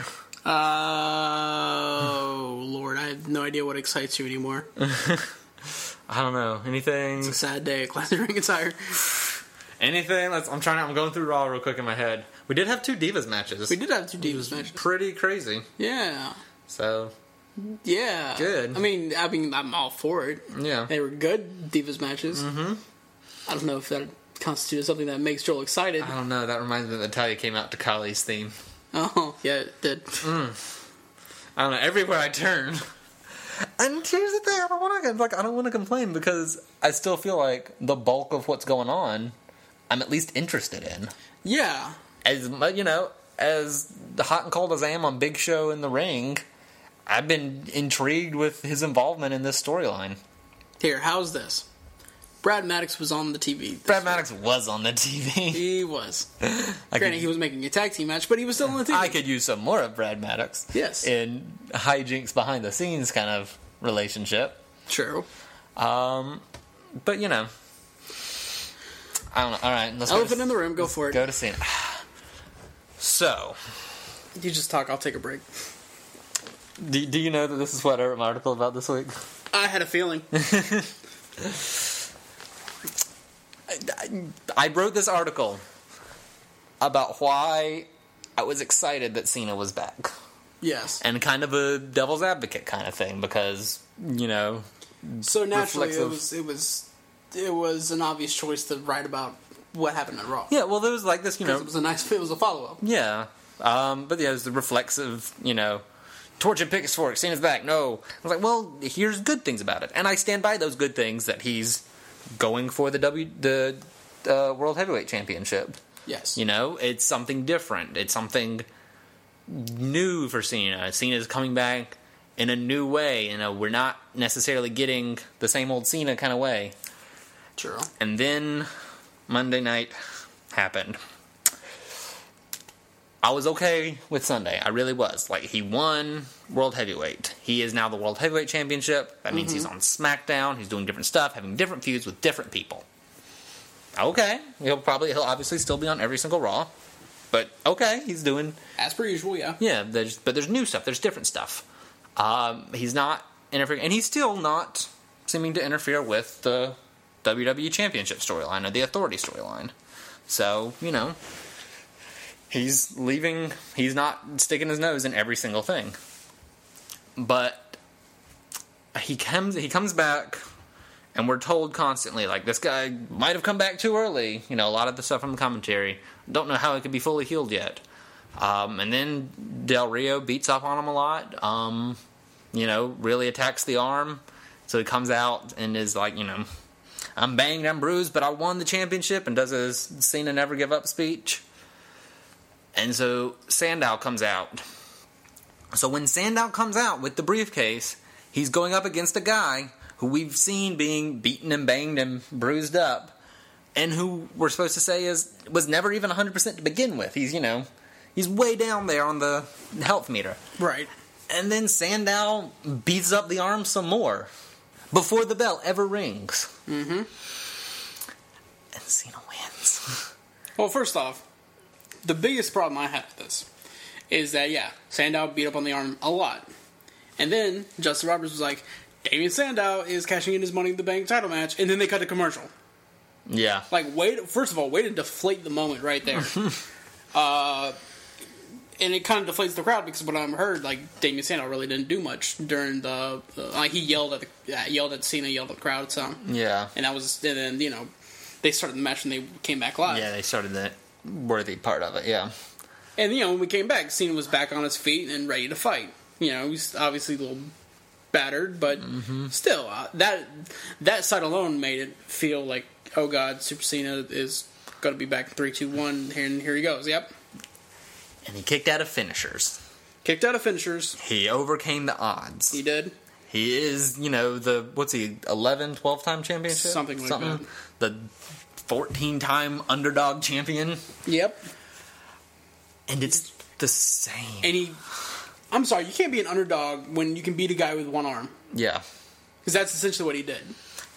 Speaker 2: Oh, Lord. I have no idea what excites you anymore.
Speaker 1: I don't know. Anything?
Speaker 2: It's a sad day at Classic Ring Attire.
Speaker 1: Anything? I'm going through Raw real quick in my head. We did have 2 Divas matches.
Speaker 2: We did have 2 Divas matches.
Speaker 1: Pretty crazy.
Speaker 2: Yeah.
Speaker 1: So,
Speaker 2: Yeah.
Speaker 1: Good.
Speaker 2: I mean, I'm all for it.
Speaker 1: Yeah.
Speaker 2: They were good Divas matches. Mm-hmm. I don't know if that constitutes something that makes Joel excited.
Speaker 1: I don't know. That reminds me that Natalia came out to Kali's theme.
Speaker 2: Oh, yeah, it did.
Speaker 1: I don't know. Everywhere I turn. And here's the thing: I don't want to complain because I still feel like the bulk of what's going on, I'm at least interested in.
Speaker 2: Yeah.
Speaker 1: As as hot and cold as I am on Big Show in the ring, I've been intrigued with his involvement in this storyline.
Speaker 2: Here, how's this? Brad Maddox was on the TV.
Speaker 1: Brad Maddox was on the TV.
Speaker 2: He was. Granted, he was making a tag team match, but he was still on the TV.
Speaker 1: I could use some more of Brad Maddox.
Speaker 2: Yes.
Speaker 1: In hijinks behind the scenes kind of relationship.
Speaker 2: True.
Speaker 1: But, I don't know. All right. Let's
Speaker 2: Elephant in the room. Go for it.
Speaker 1: Go to Cena. So.
Speaker 2: You just talk. I'll take a break.
Speaker 1: Do you know that this is what I wrote my article about this week?
Speaker 2: I had a feeling.
Speaker 1: I wrote this article about why I was excited that Cena was back.
Speaker 2: Yes.
Speaker 1: And kind of a devil's advocate kind of thing because,
Speaker 2: So naturally
Speaker 1: reflexive.
Speaker 2: it was an obvious choice to write about what happened at Raw.
Speaker 1: Yeah, well there was like this,
Speaker 2: Because it was a follow-up.
Speaker 1: Yeah. But yeah, it was the reflexive, torch and pitchfork, Cena's back. No. I was like, well, here's good things about it. And I stand by those good things that he's going for the World Heavyweight Championship.
Speaker 2: Yes.
Speaker 1: It's something different. It's something new for Cena. Cena's coming back in a new way. We're not necessarily getting the same old Cena kind of way.
Speaker 2: True.
Speaker 1: And then Monday night happened. I was okay with Sunday. I really was. Like, he won World Heavyweight. He is now the World Heavyweight Championship. That means he's on SmackDown. He's doing different stuff, having different feuds with different people. Okay. He'll obviously still be on every single Raw. But, okay, he's doing...
Speaker 2: As per usual, yeah.
Speaker 1: Yeah, but there's new stuff. There's different stuff. He's not interfering... And he's still not seeming to interfere with the WWE Championship storyline or the Authority storyline. So, he's leaving... He's not sticking his nose in every single thing. But he comes back... And we're told constantly, like, this guy might have come back too early. A lot of the stuff from the commentary. Don't know how it could be fully healed yet. And then Del Rio beats up on him a lot. Really attacks the arm. So he comes out and is like, I'm banged, I'm bruised, but I won the championship. And does his Cena never give up speech. And so Sandow comes out. So when Sandow comes out with the briefcase, he's going up against a guy who we've seen being beaten and banged and bruised up, and who we're supposed to say was never even 100% to begin with. He's way down there on the health meter.
Speaker 2: Right.
Speaker 1: And then Sandow beats up the arm some more before the bell ever rings. Mm-hmm. And Cena wins.
Speaker 2: Well, first off, the biggest problem I have with this is that, Sandow beat up on the arm a lot. And then Justin Roberts was like, Damien Sandow is cashing in his Money in the Bank title match, and then they cut a commercial.
Speaker 1: Yeah.
Speaker 2: Like, first of all, way to deflate the moment right there. And it kind of deflates the crowd because what I've heard, like, Damien Sandow really didn't do much during he yelled at Cena, yelled at the crowd some.
Speaker 1: Yeah.
Speaker 2: And then they started the match when they came back live.
Speaker 1: Yeah, they started the worthy part of it. Yeah.
Speaker 2: And when we came back, Cena was back on his feet and ready to fight. He's obviously a little battered, but still, that side alone made it feel like, oh god, Super Cena is going to be back in 3, 2, 1, and here he goes. Yep.
Speaker 1: And he kicked out of finishers.
Speaker 2: He
Speaker 1: overcame the odds.
Speaker 2: He did.
Speaker 1: He is, 11, 12-time championship?
Speaker 2: Something like that.
Speaker 1: The 14-time underdog champion.
Speaker 2: Yep.
Speaker 1: And it's the same.
Speaker 2: And I'm sorry, you can't be an underdog when you can beat a guy with one arm.
Speaker 1: Yeah.
Speaker 2: Because that's essentially what he did.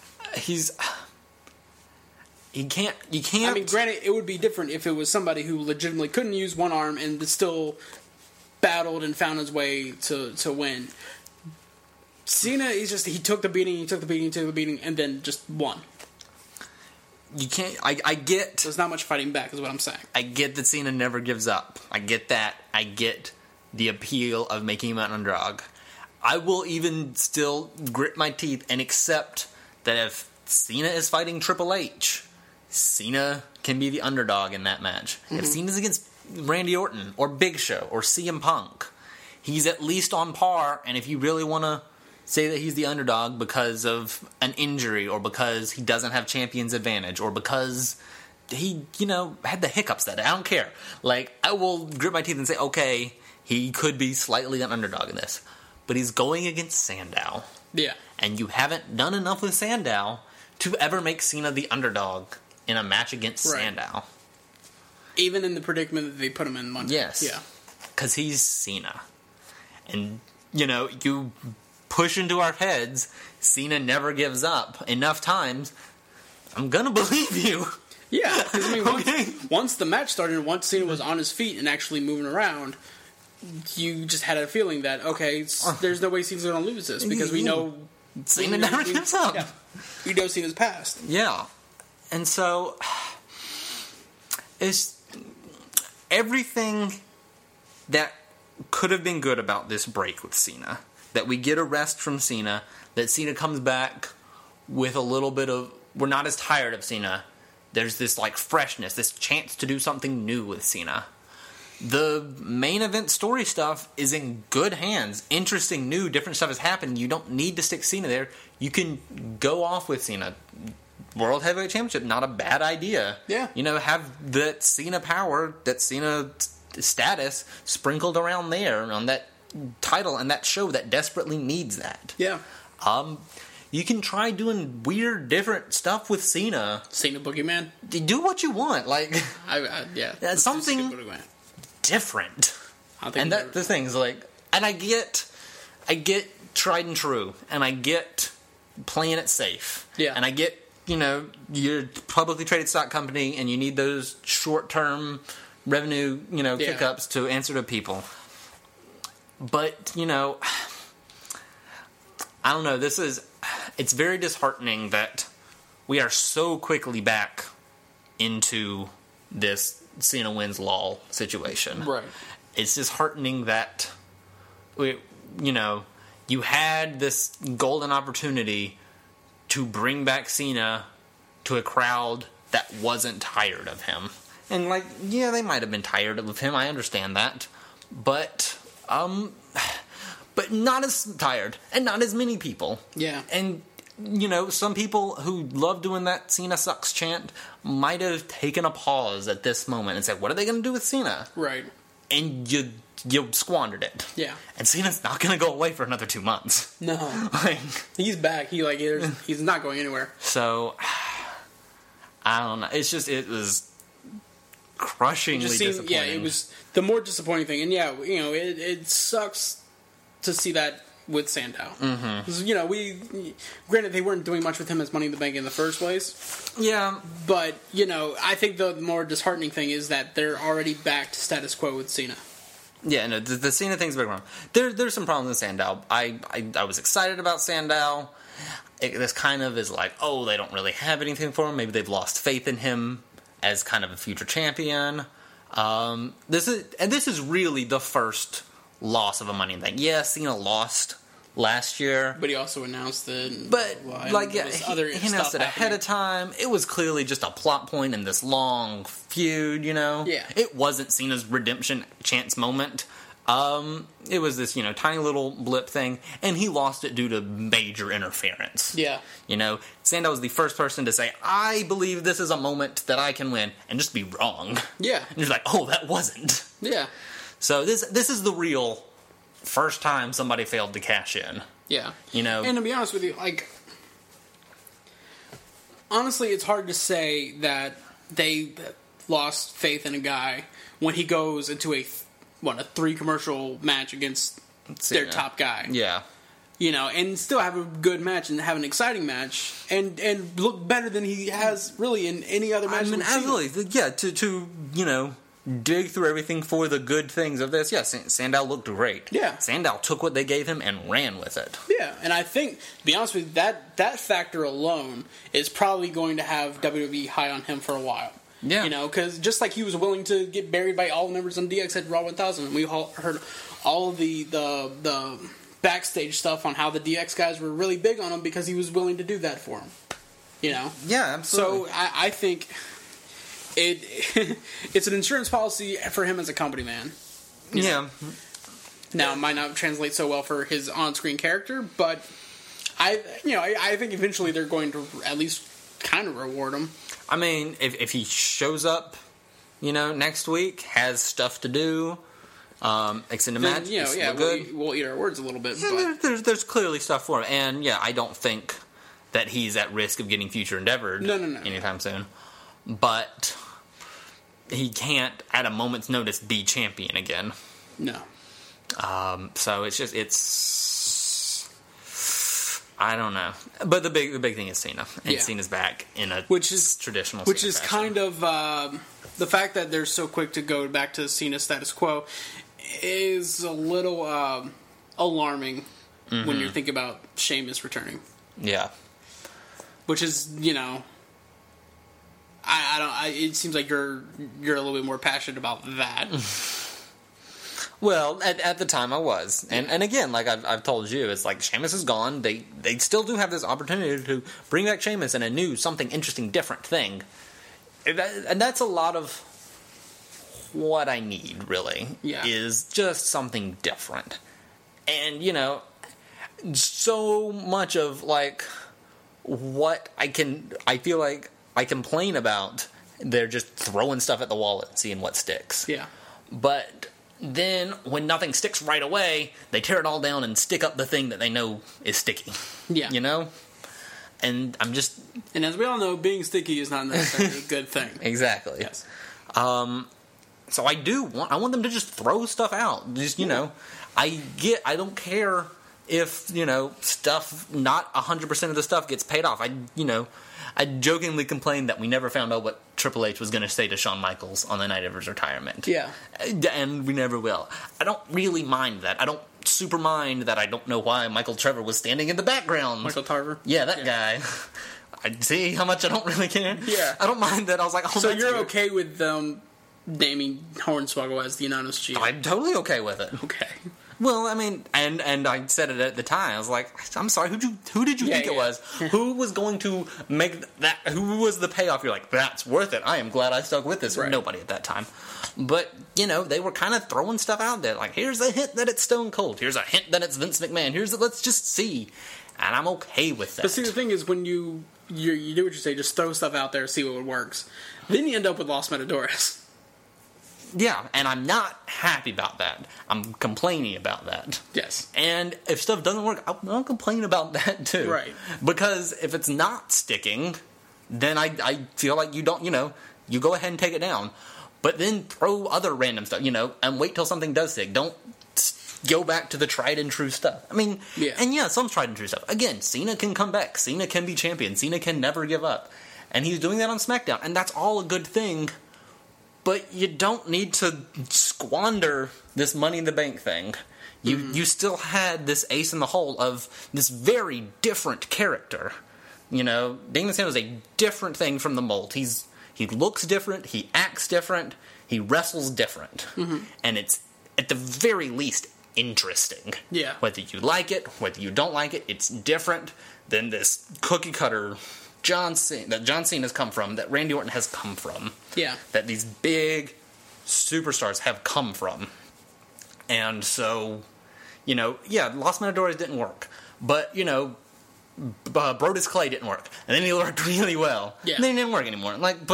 Speaker 1: You can't...
Speaker 2: I mean, granted, it would be different if it was somebody who legitimately couldn't use one arm and still battled and found his way to win. Cena is just, he took the beating, and then just won.
Speaker 1: You can't... I get...
Speaker 2: There's not much fighting back, is what I'm saying.
Speaker 1: I get that Cena never gives up. I get that. I get the appeal of making him an underdog. I will even still grit my teeth and accept that if Cena is fighting Triple H, Cena can be the underdog in that match. If Cena's against Randy Orton or Big Show or CM Punk, he's at least on par. And if you really want to say that he's the underdog because of an injury or because he doesn't have champion's advantage or because he, had the hiccups that day, I don't care. Like, I will grit my teeth and say, okay, he could be slightly an underdog in this. But he's going against Sandow.
Speaker 2: Yeah.
Speaker 1: And you haven't done enough with Sandow to ever make Cena the underdog in a match against Sandow.
Speaker 2: Even in the predicament that they put him in Monday.
Speaker 1: Yes.
Speaker 2: Yeah.
Speaker 1: Because he's Cena. And, you push into our heads, Cena never gives up enough times, I'm gonna believe you.
Speaker 2: Yeah, because I mean, once the match started, once Cena was on his feet and actually moving around, you just had a feeling that, okay, there's no way Cena's going to lose this, because we know
Speaker 1: Cena never gives up.
Speaker 2: Yeah, we know Cena's past.
Speaker 1: Yeah. And so, it's everything that could have been good about this break with Cena. That we get a rest from Cena, that Cena comes back with a little bit of, we're not as tired of Cena. There's this, freshness, this chance to do something new with Cena. The main event story stuff is in good hands. Interesting, new, different stuff is happening. You don't need to stick Cena there. You can go off with Cena. World Heavyweight Championship, not a bad idea.
Speaker 2: Yeah.
Speaker 1: Have that Cena power, that Cena status sprinkled around there on that title and that show that desperately needs that.
Speaker 2: Yeah.
Speaker 1: You can try doing weird, different stuff with Cena.
Speaker 2: Cena Boogeyman.
Speaker 1: Do what you want.
Speaker 2: Yeah.
Speaker 1: That's something different. And that the thing's and I get tried and true, and I get playing it safe.
Speaker 2: Yeah.
Speaker 1: And I get, you're a publicly traded stock company and you need those short-term revenue, kick-ups to answer to people. But, I don't know, it's very disheartening that we are so quickly back into this Cena wins lull situation.
Speaker 2: Right.
Speaker 1: It's disheartening that, you had this golden opportunity to bring back Cena to a crowd that wasn't tired of him. And, they might have been tired of him, I understand that. But not as tired, and not as many people.
Speaker 2: Yeah.
Speaker 1: And, some people who love doing that Cena sucks chant might have taken a pause at this moment and said, what are they going to do with Cena?
Speaker 2: Right.
Speaker 1: And you squandered it.
Speaker 2: Yeah.
Speaker 1: And Cena's not going to go away for another 2 months.
Speaker 2: No. He's back. He's not going anywhere.
Speaker 1: So, I don't know. It's just, it was crushingly disappointing.
Speaker 2: Yeah, it was the more disappointing thing. And yeah, it sucks to see that with Sandow. Mm-hmm. Granted, they weren't doing much with him as Money in the Bank in the first place.
Speaker 1: Yeah.
Speaker 2: But, I think the more disheartening thing is that they're already back to status quo with Cena.
Speaker 1: Yeah, no, the Cena thing's a big problem. There's some problems with Sandow. I was excited about Sandow. This kind of is they don't really have anything for him. Maybe they've lost faith in him as kind of a future champion. This is really the first loss of a Money in the Bank. Yeah, Cena lost last year,
Speaker 2: but he also announced it.
Speaker 1: But he announced it ahead of time. It was clearly just a plot point in this long feud.
Speaker 2: Yeah,
Speaker 1: it wasn't Cena's redemption chance moment. It was this tiny little blip thing, and he lost it due to major interference.
Speaker 2: Yeah,
Speaker 1: Sandow was the first person to say, "I believe this is a moment that I can win," and just be wrong.
Speaker 2: Yeah,
Speaker 1: and you're like, "Oh, that wasn't."
Speaker 2: Yeah.
Speaker 1: So this is the real first time somebody failed to cash in.
Speaker 2: Yeah. And to be honest with you, honestly, it's hard to say that they lost faith in a guy when he goes into a 3 commercial match against their top guy.
Speaker 1: Yeah.
Speaker 2: And still have a good match and have an exciting match and look better than he has really in any other match.
Speaker 1: Absolutely. Yeah, to dig through everything for the good things of this. Yeah, Sandow looked great.
Speaker 2: Yeah.
Speaker 1: Sandow took what they gave him and ran with it.
Speaker 2: Yeah, and I think, to be honest with you, that factor alone is probably going to have WWE high on him for a while.
Speaker 1: Yeah.
Speaker 2: Because just like he was willing to get buried by all the members on DX at Raw 1000, and we all heard all of the backstage stuff on how the DX guys were really big on him because he was willing to do that for him. You know?
Speaker 1: Yeah, absolutely.
Speaker 2: So I think it's an insurance policy for him as a company man.
Speaker 1: Yeah.
Speaker 2: Now, it might not translate so well for his on-screen character, but I think eventually they're going to at least kind of reward him.
Speaker 1: I mean, if he shows up, next week, has stuff to do, extended match, good.
Speaker 2: We'll eat our words a little bit.
Speaker 1: Yeah,
Speaker 2: but
Speaker 1: there's clearly stuff for him, and I don't think that he's at risk of getting future endeavored anytime soon. But he can't, at a moment's notice, be champion again.
Speaker 2: No.
Speaker 1: So I don't know. But the big thing is Cena. And Cena's back in a traditional
Speaker 2: Which
Speaker 1: Cena
Speaker 2: is
Speaker 1: fashion.
Speaker 2: kind of the fact that they're so quick to go back to Cena's status quo is a little alarming when you think about Sheamus returning.
Speaker 1: Yeah.
Speaker 2: Which is, it seems like you're a little bit more passionate about that.
Speaker 1: Well, at the time I was. And again, like I've told you, it's like Sheamus is gone. They still do have this opportunity to bring back Sheamus in a new, something interesting, different thing. And that's a lot of what I need, really, is just something different. And, so much of, like, what I feel like I complain about, they're just throwing stuff at the wall and seeing what sticks.
Speaker 2: Yeah.
Speaker 1: But then, when nothing sticks right away, they tear it all down and stick up the thing that they know is sticky. Yeah. And I'm just...
Speaker 2: And as we all know, being sticky is not necessarily a good thing.
Speaker 1: Exactly.
Speaker 2: Yes.
Speaker 1: So I want them to just throw stuff out. Just, I don't care if, stuff, not 100% of the stuff gets paid off. I jokingly complained that we never found out what Triple H was going to say to Shawn Michaels on the night of his retirement.
Speaker 2: Yeah.
Speaker 1: And we never will. I don't really mind that. I don't super mind that I don't know why Michael Trevor was standing in the background.
Speaker 2: Michael Tarver?
Speaker 1: Yeah, that guy. I see how much I don't really care.
Speaker 2: Yeah.
Speaker 1: I don't mind that. I was like, oh,
Speaker 2: so you're okay with them naming Hornswoggle as the Anonymous Chief?
Speaker 1: I'm totally okay with it.
Speaker 2: Okay.
Speaker 1: Well, I mean, and I said it at the time. I was like, I'm sorry, who did you think it was? Who was going to make that? Who was the payoff? You're like, that's worth it. I am glad I stuck with this.
Speaker 2: Right.
Speaker 1: Nobody at that time. But, they were kind of throwing stuff out there. Like, here's a hint that it's Stone Cold. Here's a hint that it's Vince McMahon. Let's just see. And I'm okay with that.
Speaker 2: But see, the thing is, when you do what you say, just throw stuff out there, see what works. Then you end up with Los Matadores.
Speaker 1: Yeah, and I'm not happy about that. I'm complaining about that.
Speaker 2: Yes.
Speaker 1: And if stuff doesn't work, I'll complain about that too.
Speaker 2: Right.
Speaker 1: Because if it's not sticking, then I feel like you don't, you go ahead and take it down. But then throw other random stuff, and wait till something does stick. Don't go back to the tried and true stuff. I mean, some tried and true stuff. Again, Cena can come back. Cena can be champion. Cena can never give up. And he's doing that on SmackDown. And that's all a good thing. But you don't need to squander this Money in the Bank thing. You still had this ace in the hole of this very different character. Damien Sandow is a different thing from the mold. He looks different, he acts different, he wrestles different. And it's, at the very least, interesting.
Speaker 2: Yeah.
Speaker 1: Whether you like it, whether you don't like it, it's different than this cookie cutter John Cena has come from, that Randy Orton has come from.
Speaker 2: Yeah.
Speaker 1: That these big superstars have come from. And so, Los Matadores didn't work. But, Brodus Clay didn't work. And then he worked really well.
Speaker 2: Yeah.
Speaker 1: And then he didn't work anymore.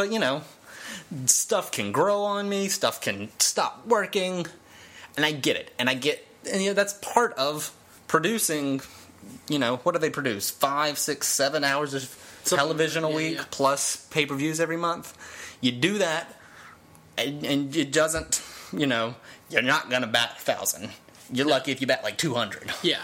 Speaker 1: Stuff can grow on me, stuff can stop working. And I get it. And that's part of producing, what do they produce? 5, 6, 7 hours of television a week, plus pay-per-views every month. You do that, and it doesn't, you're not going to bat 1,000. You're lucky if you bat like 200.
Speaker 2: Yeah.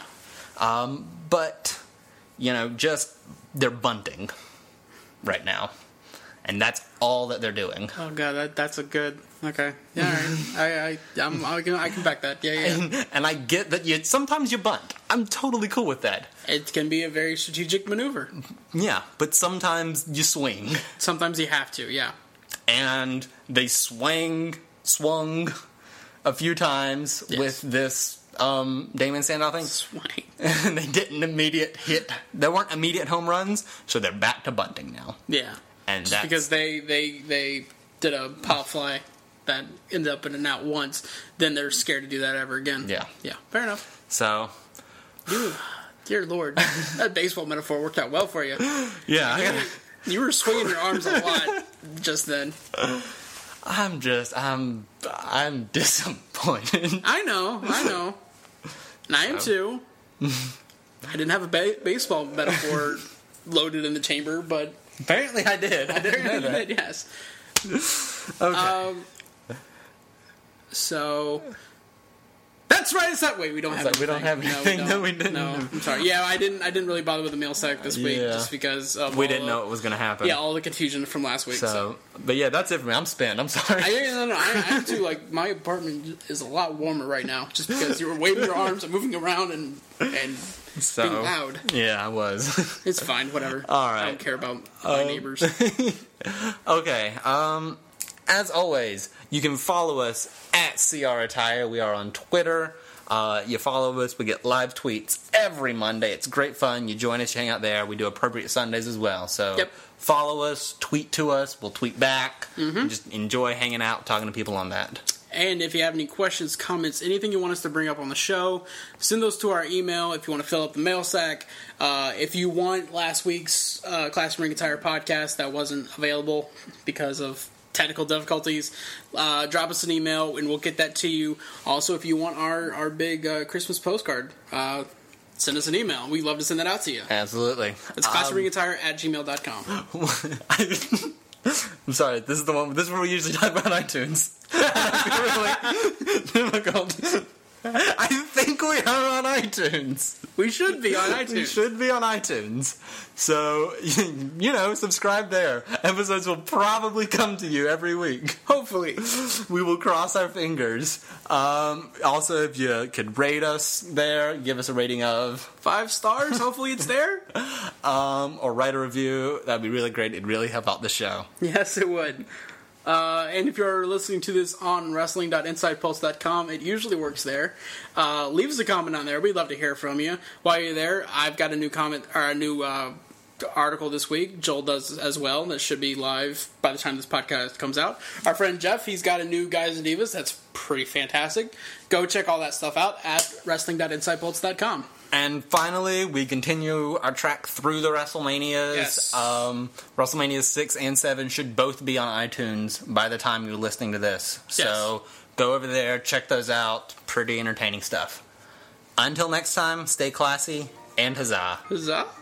Speaker 1: But, just, they're bunting right now. And that's all that they're doing.
Speaker 2: Oh, God, that's a good... Okay. Yeah, I can back that. Yeah.
Speaker 1: And I get that sometimes you bunt. I'm totally cool with that.
Speaker 2: It can be a very strategic maneuver.
Speaker 1: Yeah, but sometimes you swing.
Speaker 2: Sometimes you have to, yeah.
Speaker 1: And they swung a few times with this Damon Sandow thing.
Speaker 2: Swing.
Speaker 1: And they didn't immediate hit. There weren't immediate home runs, so they're back to bunting now.
Speaker 2: Yeah.
Speaker 1: And
Speaker 2: Just
Speaker 1: that's
Speaker 2: because they did a pop fly that ended up in an out once, then they're scared to do that ever again.
Speaker 1: Yeah.
Speaker 2: Yeah. Fair enough.
Speaker 1: so.
Speaker 2: Dude, dear Lord, that baseball metaphor worked out well for you.
Speaker 1: Yeah,
Speaker 2: You were swinging your arms a lot just then.
Speaker 1: I'm disappointed.
Speaker 2: I know. And I am too. I didn't have a baseball metaphor loaded in the chamber, but
Speaker 1: Apparently, I did. I didn't know that.
Speaker 2: yes.
Speaker 1: Okay.
Speaker 2: So that's right. It's that way. We don't have.
Speaker 1: We don't have anything that we didn't.
Speaker 2: No, I'm sorry. Yeah, I didn't really bother with the mail sack this week
Speaker 1: Yeah.
Speaker 2: just because of
Speaker 1: We
Speaker 2: all
Speaker 1: didn't
Speaker 2: the-
Speaker 1: know it was going to happen.
Speaker 2: Yeah, all the confusion from last week. So.
Speaker 1: But yeah, that's it for me. I'm spent. I'm sorry.
Speaker 2: I have to, like, my apartment is a lot warmer right now just because you were waving your arms and moving around and being loud.
Speaker 1: Yeah, I was.
Speaker 2: It's fine, whatever.
Speaker 1: All right.
Speaker 2: I don't care about my neighbors.
Speaker 1: Okay. As always, you can follow us at CR Attire. We are on Twitter. You follow us. We get live tweets every Monday. It's great fun. You join us, you hang out there. We do Appropriate Sundays as well. So follow us, tweet to us. We'll tweet back. Just enjoy hanging out, talking to people on that.
Speaker 2: And if you have any questions, comments, anything you want us to bring up on the show, send those to our email if you want to fill up the mail sack. If you want last week's Classroom Attire podcast that wasn't available because of technical difficulties, drop us an email and we'll get that to you. Also, if you want our big Christmas postcard, send us an email. We'd love to send that out to you.
Speaker 1: Absolutely.
Speaker 2: It's classroomingattire@gmail.com.
Speaker 1: I'm sorry. This is where we usually talk about iTunes. It's really difficult. I think we are on iTunes.
Speaker 2: We should be on iTunes.
Speaker 1: We should be on iTunes. So, subscribe there. Episodes will probably come to you every week.
Speaker 2: Hopefully.
Speaker 1: We will cross our fingers. Also, if you could rate us there, give us a rating of
Speaker 2: 5 stars. Hopefully it's there.
Speaker 1: or write a review. That'd be really great. It'd really help out the show.
Speaker 2: Yes, it would. And if you're listening to this on wrestling.insidepulse.com, it usually works there. Leave us a comment on there. We'd love to hear from you. While you're there, I've got a new comment or a new article this week. Joel does as well. That should be live by the time this podcast comes out. Our friend Jeff, he's got a new Guys and Divas that's pretty fantastic. Go check all that stuff out at wrestling.insidepulse.com.
Speaker 1: And finally, we continue our track through the WrestleManias.
Speaker 2: Yes.
Speaker 1: WrestleManias 6 and 7 should both be on iTunes by the time you're listening to this. So go over there, check those out. Pretty entertaining stuff. Until next time, stay classy and huzzah.
Speaker 2: Huzzah.